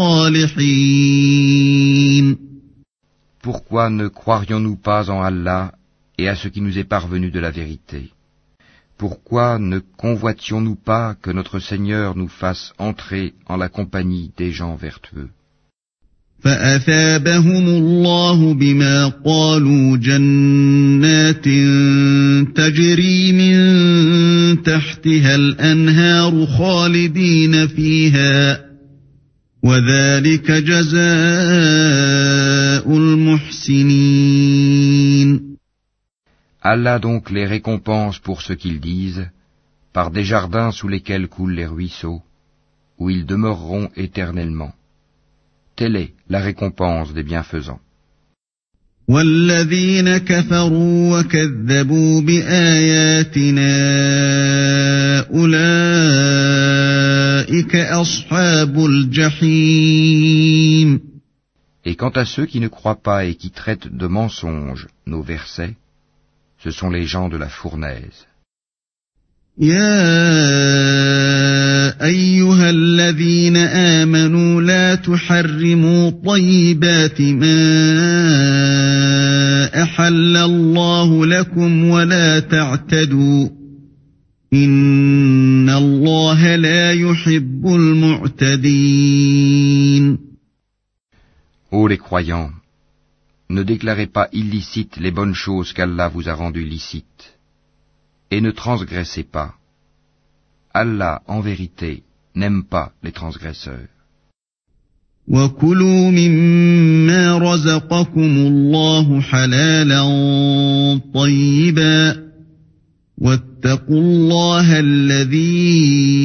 الصالحين. Pourquoi ne croirions-nous pas en Allah et à ce qui nous est parvenu de la vérité? Pourquoi ne convoitions-nous pas que notre Seigneur nous fasse entrer en la compagnie des gens vertueux? فأثابهم الله بما قالوا جنات تجري من تحتها الأنهار خالدين فيها وذلك جزاء المحسنين. Allah donc les récompense pour ce qu'ils disent, par des jardins sous lesquels coulent les ruisseaux, où ils demeureront éternellement. Telle est la récompense des bienfaisants. والذين كفروا وكذبوا بآياتنا أولئك أصحاب الجحيم. Et quant à ceux qui ne croient pas et qui traitent de mensonges nos versets, ce sont les gens de la fournaise. يا أيها الذين آمنوا لا تحرموا طيبات ما أحل الله لكم ولا تعتدوا إن الله لا يحب المعتدين. Ô les croyants, ne déclarez pas illicites les bonnes choses qu'Allah vous a rendues licites, et ne transgressez pas. Allah, en vérité, n'aime pas les transgresseurs. وَكُلُوا مِمَّا رَزَقَكُمُ اللَّهُ حَلَالًا طَيِّبًا وَاتَّقُوا اللَّهَ الَّذِي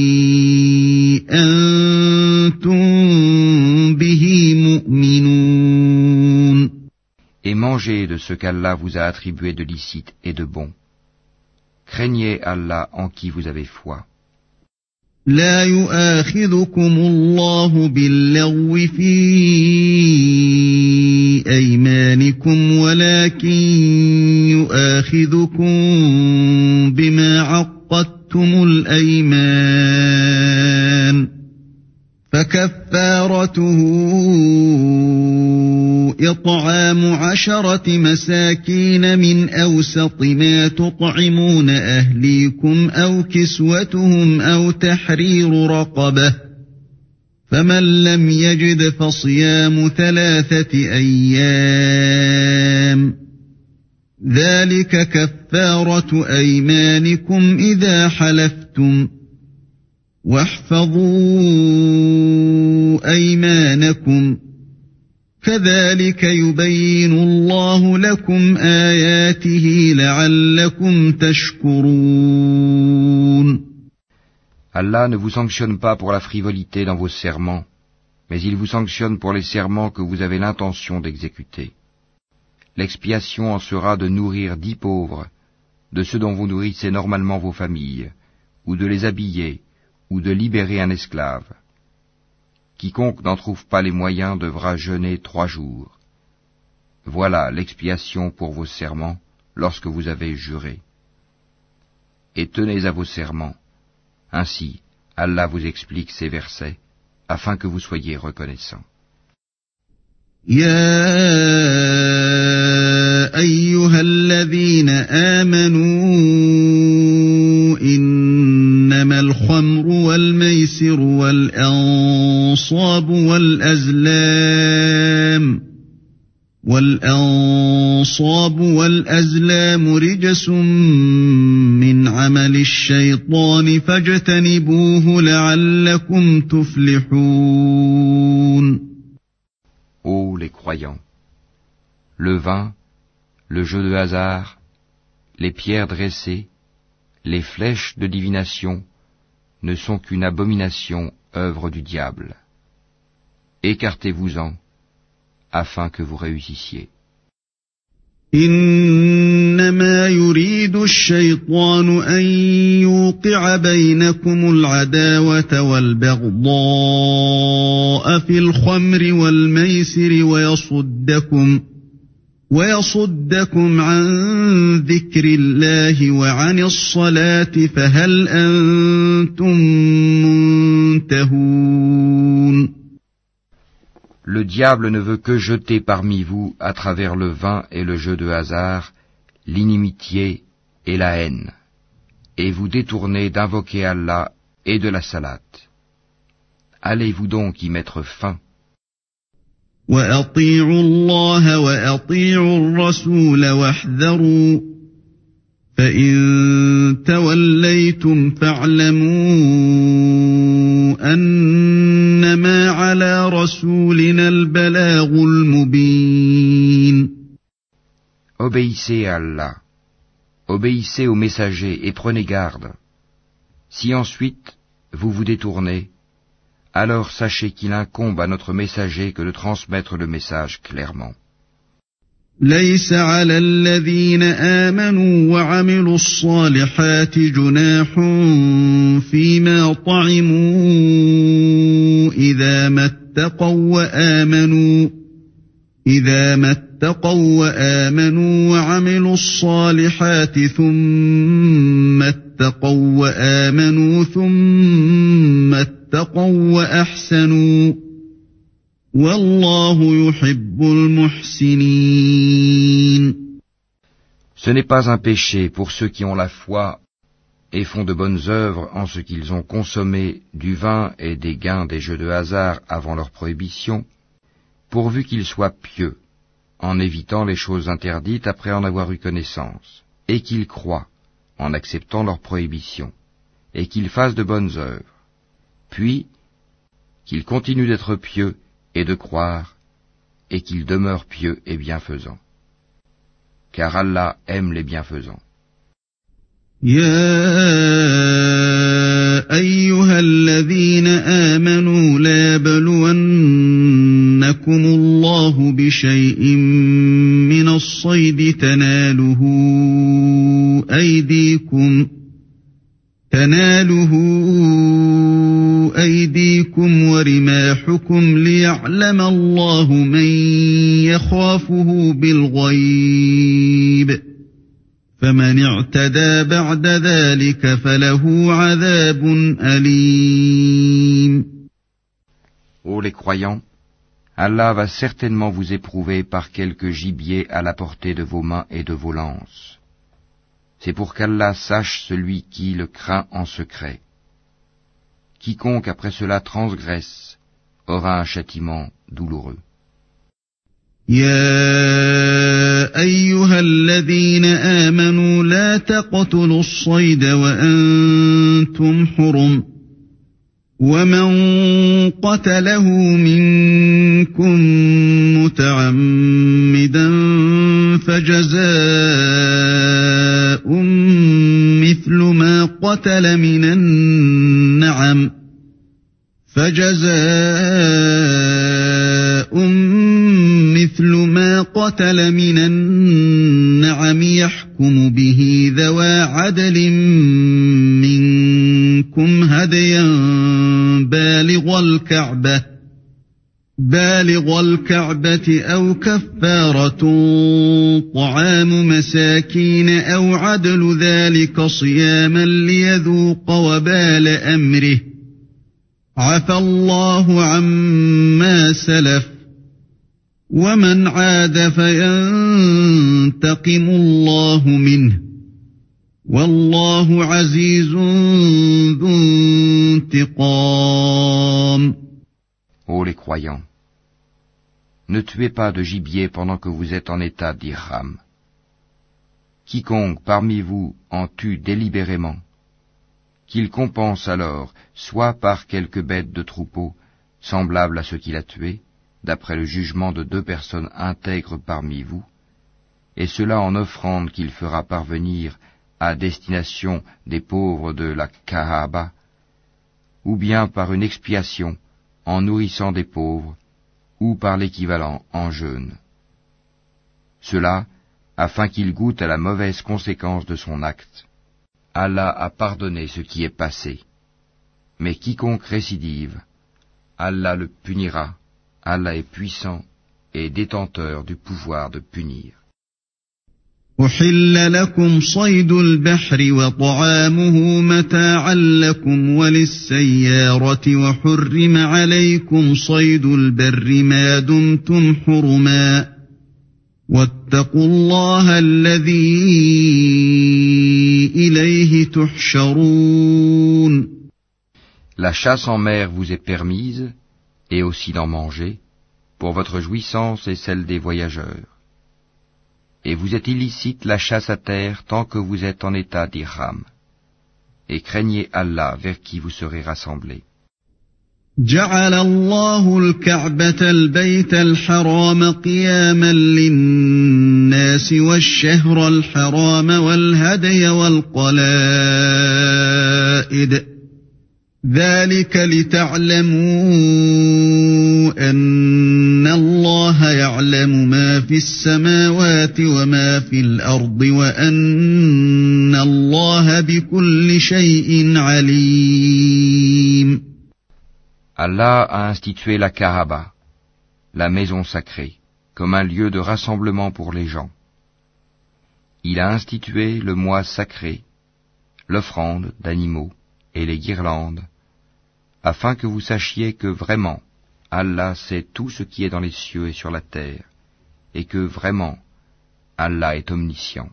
أَنْتُمْ بِهِ مُؤْمِنُونَ. Et mangez de ce qu'Allah vous a attribué de licite et de bon. Craignez Allah en qui vous avez foi. لا يؤاخذكم الله باللغو في أيمانكم ولكن يؤاخذكم بما عقدتم الأيمان فكفارته إطعام 10 مساكين من أوسط ما تطعمون أهليكم أو كسوتهم أو تحرير رقبة فمن لم يجد فصيام 3 أيام ذلك كفارة أيمانكم إذا حلفتم واحفظوا أيمانكم كذلك يبين الله لكم آياته لعلكم تشكرون. Allah ne vous sanctionne pas pour la frivolité dans vos serments, mais il vous sanctionne pour les serments que vous avez l'intention d'exécuter. L'expiation en sera de nourrir 10 pauvres, de ceux dont vous nourrissez normalement vos familles, ou de les habiller, ou de libérer un esclave. Quiconque n'en trouve pas les moyens devra jeûner 3 jours. Voilà l'expiation pour vos serments lorsque vous avez juré. Et tenez à vos serments. Ainsi, Allah vous explique ces versets, afin que vous soyez reconnaissants. يا أيها الذين آمنوا إنما الخمر والميسر والأنصاب والأزلام رجس من عمل الشيطان فاجتنبوه لعلكم تفلحون. Ô les croyants, le vin, le jeu de hasard, les pierres dressées, les flèches de divination ne sont qu'une abomination, œuvre du diable. Écartez-vous-en, afin que vous réussissiez. إنما يريد الشيطان أن يوقع بينكم العداوة والبغضاء في الخمر والميسر ويصدكم عن ذكر الله وعن الصلاة فهل أنتم منتهون. Le diable ne veut que jeter parmi vous, à travers le vin et le jeu de hasard, l'inimitié et la haine, et vous détourner d'invoquer Allah et de la salate. Allez-vous donc y mettre fin? وأطيعوا الله وأطيعوا الرسول واحذروا فإن توليتم فاعلموا أنما على رسولنا البلاغ المبين. Obéissez à Allah, obéissez aux messagers et prenez garde. Si ensuite vous vous détournez, alors sachez qu'il incombe à notre messager que de transmettre le message clairement. ليس على الذين آمنوا وعملوا الصالحات جناح فيما طعموا إذا ما اتقوا وآمنوا وعملوا الصالحات ثم اتقوا وآمنوا ثم اتقوا وأحسنوا والله يحب المحسنين. Ce n'est pas un péché pour ceux qui ont la foi et font de bonnes œuvres en ce qu'ils ont consommé du vin et des gains des jeux de hasard avant leur prohibition, pourvu qu'ils soient pieux, en évitant les choses interdites après en avoir eu connaissance, et qu'ils croient, en acceptant leur prohibition, et qu'ils fassent de bonnes œuvres, puis qu'ils continuent d'être pieux et de croire, et qu'ils demeurent pieux et bienfaisants. Car Allah aime les bienfaisants. يا أيها الذين آمنوا لا يبلونكم الله بشيء من الصيد تناله أيديكم ورماحكم ليعلم الله من يخافه بالغيب فمن اعتدى بعد ذلك فله عذاب أليم. Ô les croyants, Allah va certainement vous éprouver par quelque gibier à la portée de vos mains et de vos lances. C'est pour qu'Allah sache celui qui le craint en secret. Quiconque après cela transgresse aura un châtiment douloureux. يا أيها الذين آمنوا لا تقتلوا الصيد وأنتم حرم ومن قتله منكم متعمدا فجزاء مثل ما قتل من النعم يحكم به ذوى عدل منكم هديا بالغ الكعبة أو كفارة طعام مساكين أو عدل ذلك صياما ليذوق وبال أمره عفى الله عما سلف ومن عاد فينتقم الله منه والله عزيز ذو انتقام. Ô les croyants, ne tuez pas de gibier pendant que vous êtes en état d'ihram. Quiconque parmi vous en tue délibérément, qu'il compense alors soit par quelque bête de troupeau semblable à ce qu'il a tué, d'après le jugement de 2 personnes intègres parmi vous, et cela en offrande qu'il fera parvenir à destination des pauvres de la Kaaba, ou bien par une expiation en nourrissant des pauvres, ou par l'équivalent en jeûne. Cela, afin qu'il goûte à la mauvaise conséquence de son acte. Allah a pardonné ce qui est passé. Mais quiconque récidive, Allah le punira. Allah est puissant et détenteur du pouvoir de punir. أحل لكم صيد البحر وطعامه متاعا لكم وللسيارة وحرم عليكم صيد البر ما دمتم حرما واتقوا الله الذي إليه تحشرون. La chasse en mer vous est permise, et aussi d'en manger, pour votre jouissance et celle des voyageurs. Et vous êtes illicite la chasse à terre tant que vous êtes en état d'ihram. Et craignez Allah vers qui vous serez rassemblés. جعل الله الكعبة البيت الحرام قياما للناس والشهر الحرام والهدي والقلائد ذلك لتعلموا أن الله يعلم ما في السماوات وما في الأرض وأن الله بكل شيء عليم. Allah a institué la Kaaba, la maison sacrée, comme un lieu de rassemblement pour les gens. Il a institué le mois sacré, l'offrande d'animaux et les guirlandes, afin que vous sachiez que vraiment, Allah sait tout ce qui est dans les cieux et sur la terre, et que vraiment, Allah est omniscient.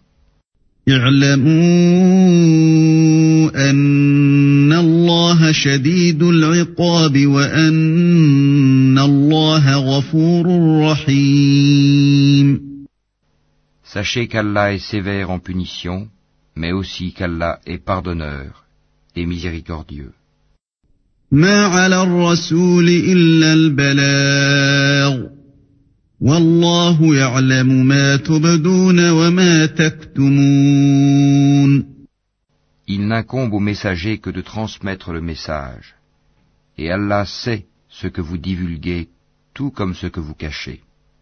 اعلموا أن الله شديد العقاب وأن الله غفور رحيم. Sachez qu'Allah est sévère en punition, mais aussi qu'Allah est pardonneur et miséricordieux. ما على الرسول إلا البلاغ والله يعلم ما تبدون وما تكتمون. Il n'incombe au messager que de transmettre le message, et Allah sait ce que vous divulguez, tout comme ce que vous cachez.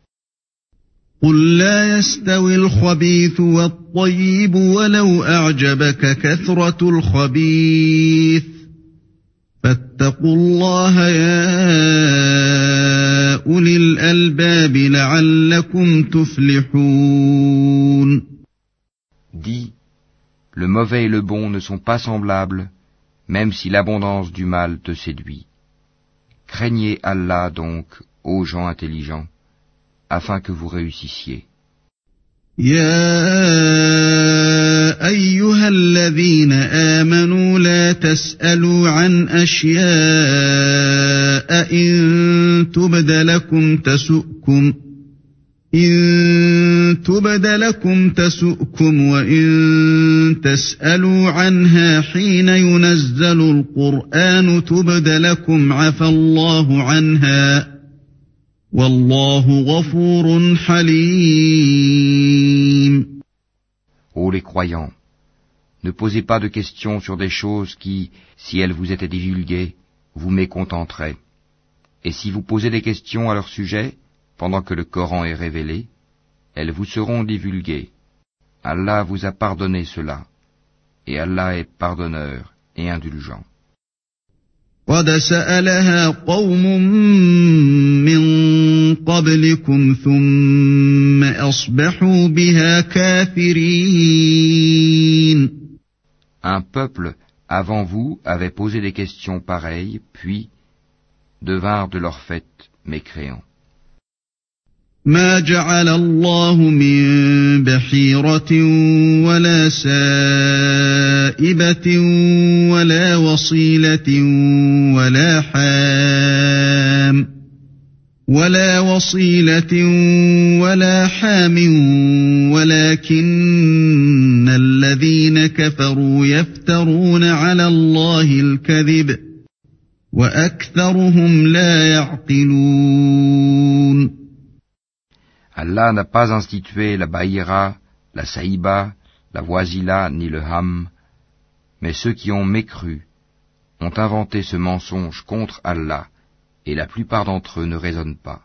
قل لا يستوي الخبيث والطيب ولو أعجبك كثرة الخبيث فاتقوا الله يا أولي الألباب لعلكم تفلحون. Dis, le mauvais et le bon ne sont pas semblables, même si l'abondance du mal te séduit. Craignez Allah donc, ô gens intelligents, afin que vous réussissiez. يا أيها الذين آمنوا لا تسألوا عن أشياء إن تبد لكم تسؤكم وإن تسألوا عنها حين ينزل القرآن تبد لكم عفى الله عنها والله غفور حليم. Ô les croyants, ne posez pas de questions sur des choses qui, si elles vous étaient divulguées, vous mécontenteraient. Et si vous posez des questions à leur sujet, pendant que le Coran est révélé, elles vous seront divulguées. Allah vous a pardonné cela, et Allah est pardonneur et indulgent. قد سألها قوم من قبلكم ثم أصبحوا بها كافرين. Un peuple avant vous avait posé des questions pareilles, puis devinrent de leur fait mécréants. ما جعل الله من بحيرة ولا سائبة ولا وصيلة ولا حام ولكن الذين كفروا يفترون على الله الكذب وأكثرهم لا يعقلون. Allah n'a pas institué la Bahira, la Saïba, la Wasila ni le Ham, mais ceux qui ont mécru ont inventé ce mensonge contre Allah, et la plupart d'entre eux ne raisonnent pas.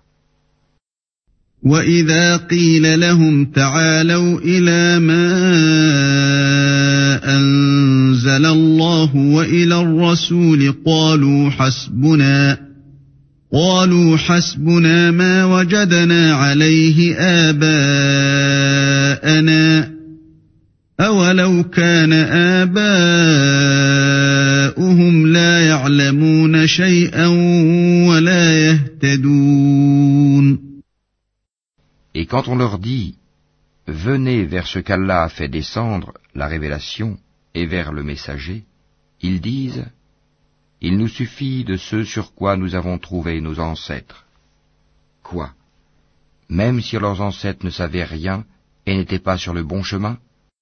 وَإِذَا قِيلَ لَهُمْ تَعَالَوْا إِلَى مَا أَنزَلَ اللَّهُ وَإِلَى الرَّسُولِ قالوا حسبنا ما وجدنا عليه آباءنا أولو كان آباؤهم لا يعلمون شيئا ولا يهتدون. Et quand on leur dit, venez vers ce qu'Allah a fait descendre, la révélation, et vers le messager, ils disent, il nous suffit de ce sur quoi nous avons trouvé nos ancêtres. Quoi? Même si leurs ancêtres ne savaient rien et n'étaient pas sur le bon chemin?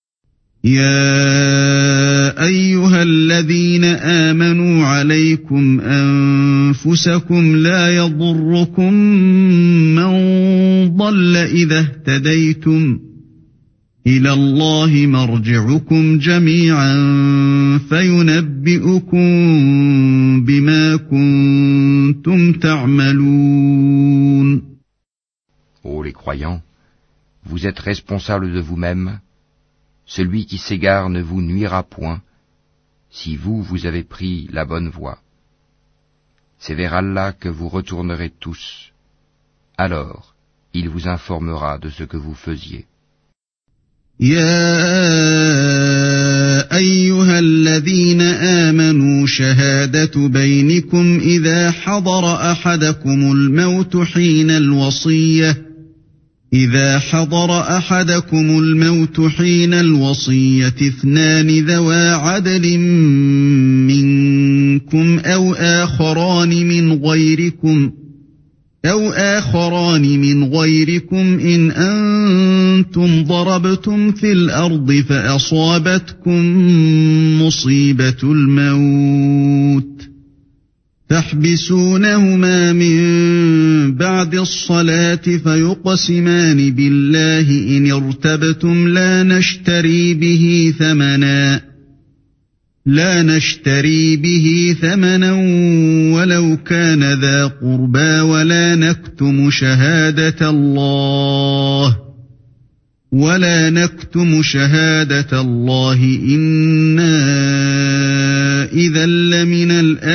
يا أيها الذين آمنوا عليكم أنفسكم لا يضركم من ضل إذا اهتديتم إلى الله مرجعكم جميعا فينبئكم بما كنتم تعملون. Ô les croyants, vous êtes responsables de vous-mêmes. Celui qui s'égare ne vous nuira point, si vous avez pris la bonne voie. C'est vers Allah que vous retournerez tous. Alors, il vous informera de ce que vous faisiez. يا أيها الذين آمنوا شهادة بينكم إذا حضر أحدكم الموت حين الوصية اثنان ذوى عدل منكم أو آخران من غيركم إن أنتم ضربتم في الأرض فأصابتكم مصيبة الموت تحبسونهما من بعد الصلاة فيقسمان بالله إن ارتبتم لا نشتري به ثمنا ولو كان ذا قربى ولا نكتم شهادة الله إنا إذا لمن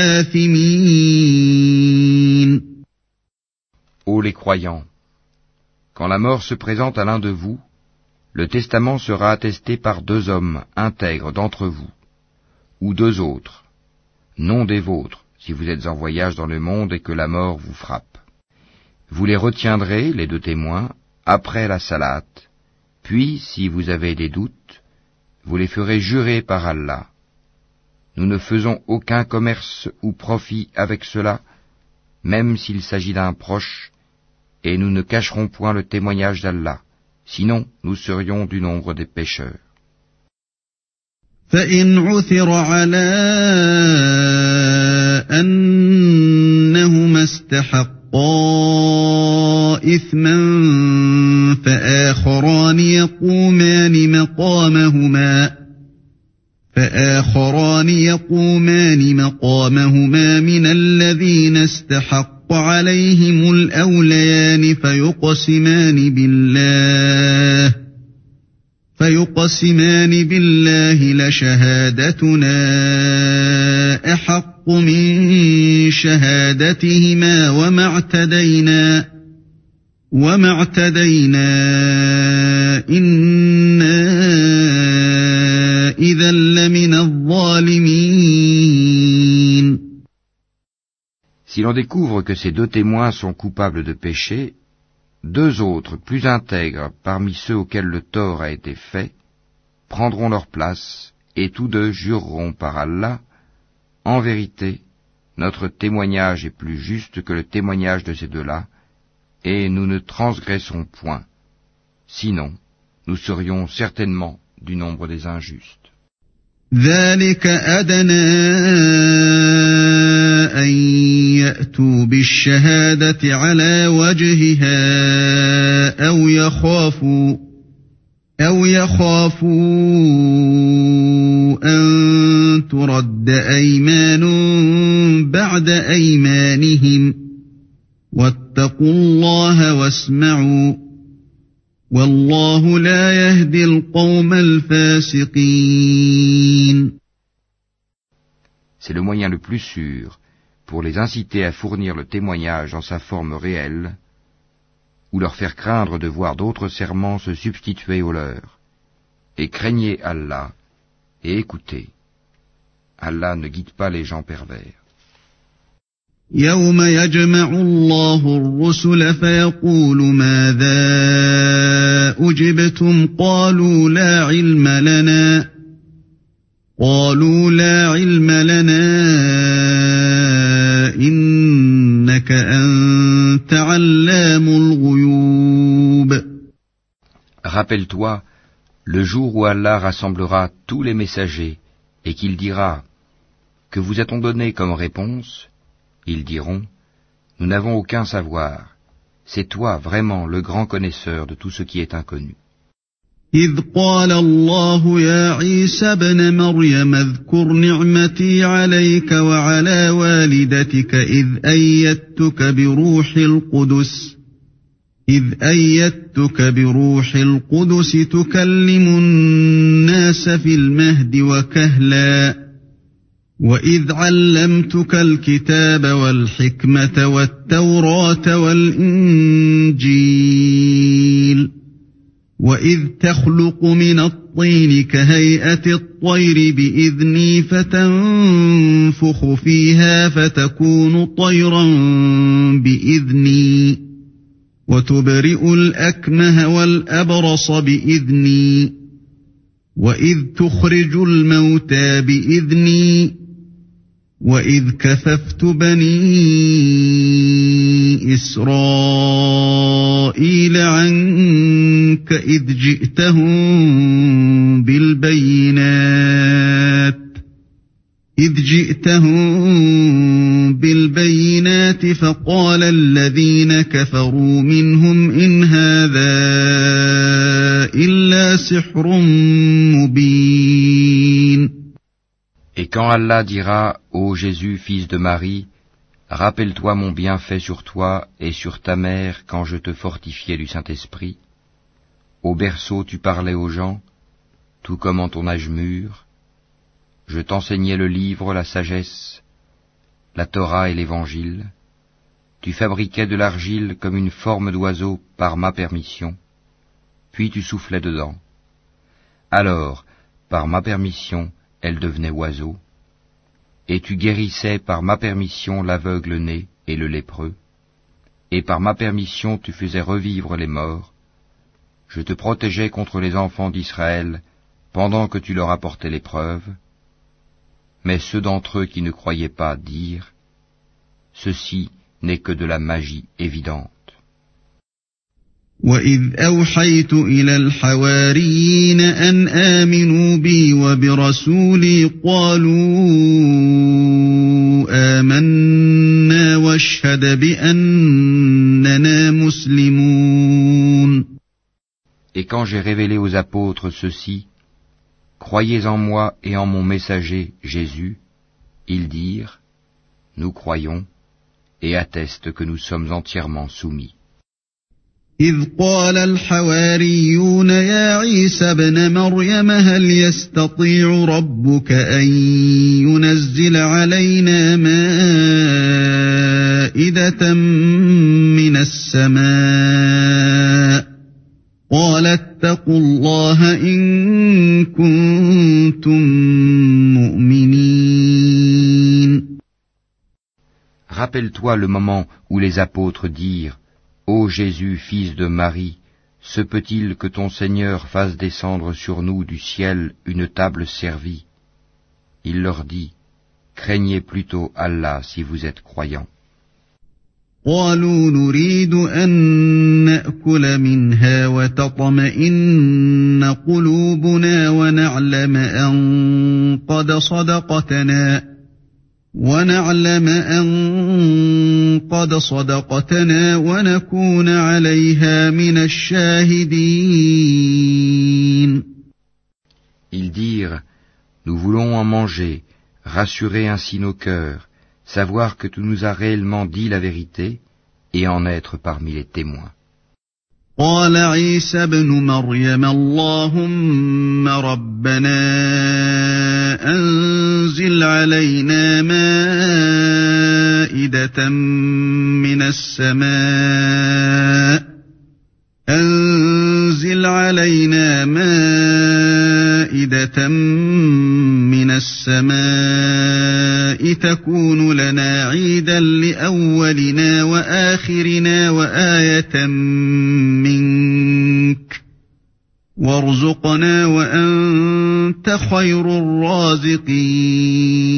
الآثمين. Ô les croyants, quand la mort se présente à l'un de vous, le testament sera attesté par 2 hommes intègres d'entre vous, ou 2 autres, non des vôtres, si vous êtes en voyage dans le monde et que la mort vous frappe. Vous les retiendrez, les 2 témoins, après la salate, puis, si vous avez des doutes, vous les ferez jurer par Allah. Nous ne faisons aucun commerce ou profit avec cela, même s'il s'agit d'un proche, et nous ne cacherons point le témoignage d'Allah, sinon nous serions du nombre des pécheurs. فإن عثر على أنهما استحقا إثما فآخران يقومان مقامهما من الذين استحق عليهم الأوليان فيقسمان بالله لشهادتنا أحق من شهادتهما وما اعتدينا إنا إذا لمن الظالمين. Si l'on découvre que ces 2 témoins sont coupables de péché, 2 autres, plus intègres parmi ceux auxquels le tort a été fait, prendront leur place, et tous 2 jureront par Allah, en vérité, notre témoignage est plus juste que le témoignage de ces 2-là, et nous ne transgressons point. Sinon, nous serions certainement du nombre des injustes. ذلك أدنى أن يأتوا بالشهادة على وجهها أو يخافوا أن ترد أيمان بعد أيمانهم واتقوا الله واسمعوا والله لا يهدي القوم الفاسقين. C'est le moyen le plus sûr pour les inciter à fournir le témoignage dans sa forme réelle, ou leur faire craindre de voir d'autres serments se substituer aux leurs. Et craignez Allah, et écoutez. Allah ne guide pas les gens pervers. يوم يجمع الله الرسل فيقول ماذا أجبتم قالوا لا علم لنا إنك أنت علام Rappelle-toi le jour où Allah rassemblera tous les messagers et qu'il dira « Que vous a-t-on donné comme réponse ?» Ils diront « Nous n'avons aucun savoir. C'est toi vraiment le grand connaisseur de tout ce qui est inconnu. » إذ قال الله يا عيسى ابن مريم اذكر نعمتي عليك وعلى والدتك إذ أيدتك بروح القدس تكلم الناس في المهد وكهلا وإذ علمتك الكتاب والحكمة والتوراة والإنجيل وَإِذْ تَخْلُقُ مِنَ الطِّينِ كَهَيْئَةِ الطَّيْرِ بِإِذْنِي فَتَنفُخُ فِيهَا فَتَكُونُ طَيْرًا بِإِذْنِي وَتُبْرِئُ الْأَكْمَهَ وَالْأَبْرَصَ بِإِذْنِي وَإِذْ تُخْرِجُ الْمَوْتَى بِإِذْنِي وَإِذْ كَفَفْتُ بَنِي إِسْرَائِيلَ عَنكَ إِذْ جِئْتَهُم بِالْبَيِّنَاتِ فَقَالَ الَّذِينَ كَفَرُوا مِنْهُمْ إِنْ هَذَا إِلَّا سِحْرٌ مُبِينٌ. Et quand Allah dira, ô Jésus, fils de Marie, rappelle-toi mon bienfait sur toi et sur ta mère quand je te fortifiais du Saint-Esprit. Au berceau tu parlais aux gens, tout comme en ton âge mûr. Je t'enseignais le livre, la sagesse, la Torah et l'Évangile. Tu fabriquais de l'argile comme une forme d'oiseau par ma permission, puis tu soufflais dedans. Alors, par ma permission, elle devenait oiseau, et tu guérissais par ma permission l'aveugle-né et le lépreux, et par ma permission tu faisais revivre les morts. Je te protégeais contre les enfants d'Israël pendant que tu leur apportais l'épreuve, mais ceux d'entre eux qui ne croyaient pas dirent, ceci n'est que de la magie évidente. وَإِذْ أَوْحَيْتُ إِلَى الْحَوَارِيِّينَ أَنْ آمِنُوا بِي وَبِرَسُولِي قَالُوا آمَنَّا وَاشْهَدْ بِأَنَّنَا مُسْلِمُونَ. Et quand j'ai révélé aux apôtres ceci, croyez en moi et en mon messager Jésus, ils dirent, nous croyons, et attestent que nous sommes entièrement soumis. إذ قال الحواريون يا عيسى ابن مريم هل يستطيع ربك أن ينزل علينا مائدة من السماء قال اتقوا الله إن كنتم مؤمنين. Rappelle-toi le moment où les apôtres dirent, ô Jésus, fils de Marie, se peut-il que ton Seigneur fasse descendre sur nous du ciel une table servie? Il leur dit, craignez plutôt Allah si vous êtes croyants. قالوا نريد أن نأكل منها وتطمئن قلوبنا ونعلم أن قد صدقتنا ونكون عليها من الشاهدين. Ils dirent, nous voulons en manger, rassurer ainsi nos cœurs, savoir que tu nous as réellement dit la vérité et en être parmi les témoins. قال عيسى ابن مريم اللهم ربنا أنزل علينا مائدة من السماء تكون لنا عيدا لأولنا وآخرنا وآية منك وارزقنا وأنت خير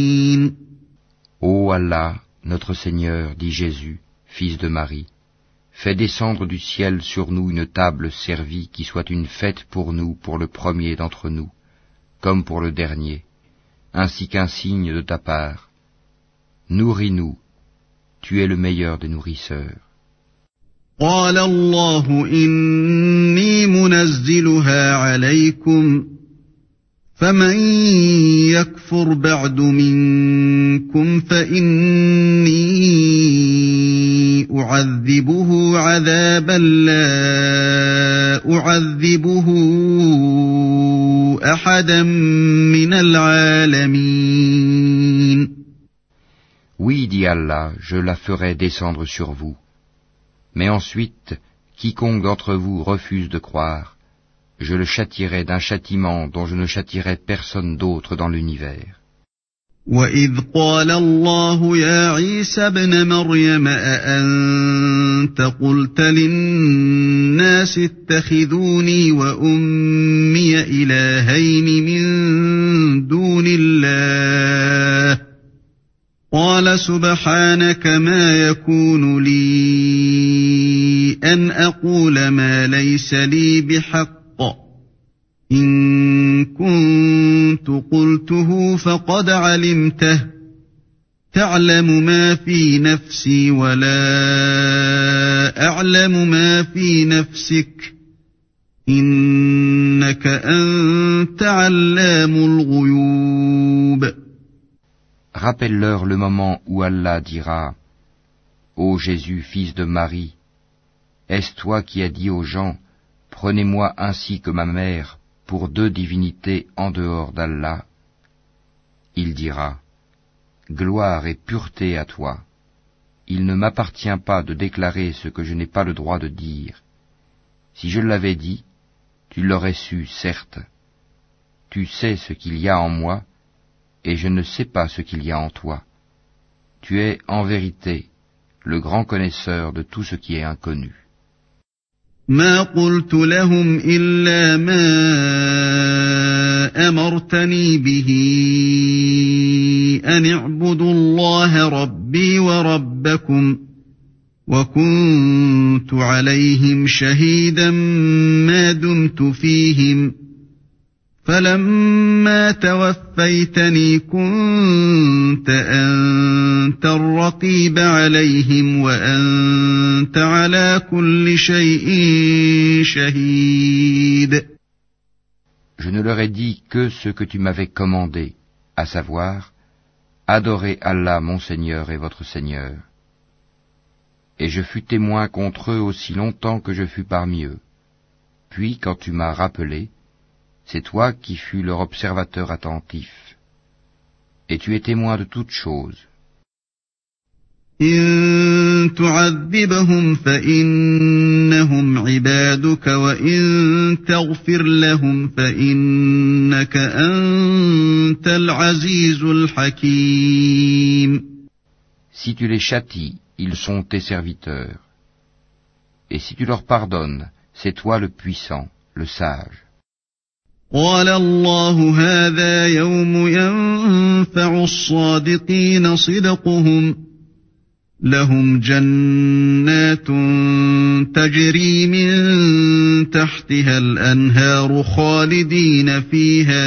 الرازقين. Ô Allah, notre Seigneur, dit Jésus, fils de Marie, Fais descendre du ciel sur nous une table servie qui soit une fête pour nous, pour le premier d'entre nous, comme pour le dernier, ainsi qu'un signe de ta part. Nourris-nous, tu es le meilleur des nourrisseurs. قال الله إني منزلها عليكم فمن يكفر بعد منكم فإني أعذبه عذابا لا أعذبه أحدا من العالمين. Oui, dit Allah, je la ferai descendre sur vous. Mais ensuite, quiconque d'entre vous refuse de croire, je le châtierai d'un châtiment dont je ne châtierai personne d'autre dans l'univers. وَإِذْ قَالَ اللَّهُ يَا عِيسَى ابْنَ مَرْيَمَ أَأَنْتَ قُلْتَ لِلنَّاسِ اتَّخِذُونِي وَأُمِّيَ إِلَٰهَيْنِ مِن دُونِ اللَّهِ قَالَ سُبْحَانَكَ مَا يَكُونُ لِي أَنْ أَقُولَ مَا لَيْسَ لِي بِحَقٍّ إِن كُنتُ قُلْتُهُ فَقَدْ عَلِمْتَهُ تَعْلَمُ مَا فِي نَفْسِي وَلَا أَعْلَمُ مَا فِي نَفْسِكَ إِنَّكَ أَنْتَ عَلَّامُ الْغُيُوبِ. Rappelle-leur le moment où Allah dira « Ô Jésus, fils de Marie, est-ce toi qui as dit aux gens « Prenez-moi ainsi que ma mère pour deux divinités en dehors d'Allah ?» Il dira « Gloire et pureté à toi. Il ne m'appartient pas de déclarer ce que je n'ai pas le droit de dire. Si je l'avais dit, tu l'aurais su, certes. Tu sais ce qu'il y a en moi, et je ne sais pas ce qu'il y a en toi. Tu es, en vérité, le grand connaisseur de tout ce qui est inconnu. ما قلت لهم إلا ما أمرتني به أن اعبدوا الله ربي وربكم وكنت عليهم شهيدا ما دمت فيهم فلما توفيتني كنت أنت الرقيب عليهم وأنت على كل شيء شهيد. Je ne leur ai dit que ce que tu m'avais commandé, à savoir, adorez Allah mon Seigneur et votre Seigneur. Et je fus témoin contre eux aussi longtemps que je fus parmi eux. Puis, quand tu m'as rappelé, c'est toi qui fus leur observateur attentif. Et tu es témoin de toutes choses. إن تعذبهم فإنهم عبادك وإن تغفر لهم فإنك أنت العزيز الحكيم. Si tu les châties, ils sont tes serviteurs. Et si tu leur pardonnes, c'est toi le puissant, le sage. قال الله هذا يوم ينفع الصادقين صدقهم لهم جنات تجري من تحتها الأنهار خالدين فيها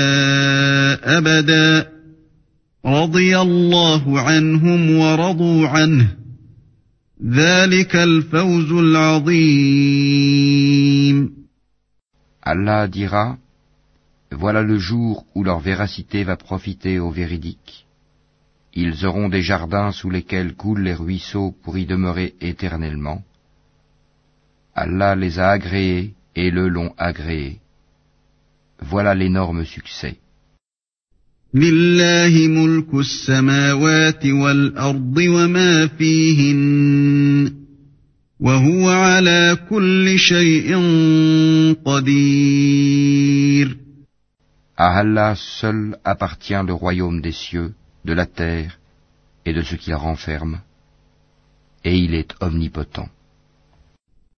أبدا رضي الله عنهم ورضوا عنه ذلك الفوز العظيم. Allah dira, voilà le jour où leur véracité va profiter aux véridiques. Ils auront des jardins sous lesquels coulent les ruisseaux pour y demeurer éternellement. Allah les a agréés et le l'ont agréé. Voilà l'énorme succès. لله ملك السماوات والأرض وما فيهن وهو على كل شيء قدير. À Allah seul appartient le royaume des cieux, de la terre et de ce qu'il renferme, et il est omnipotent.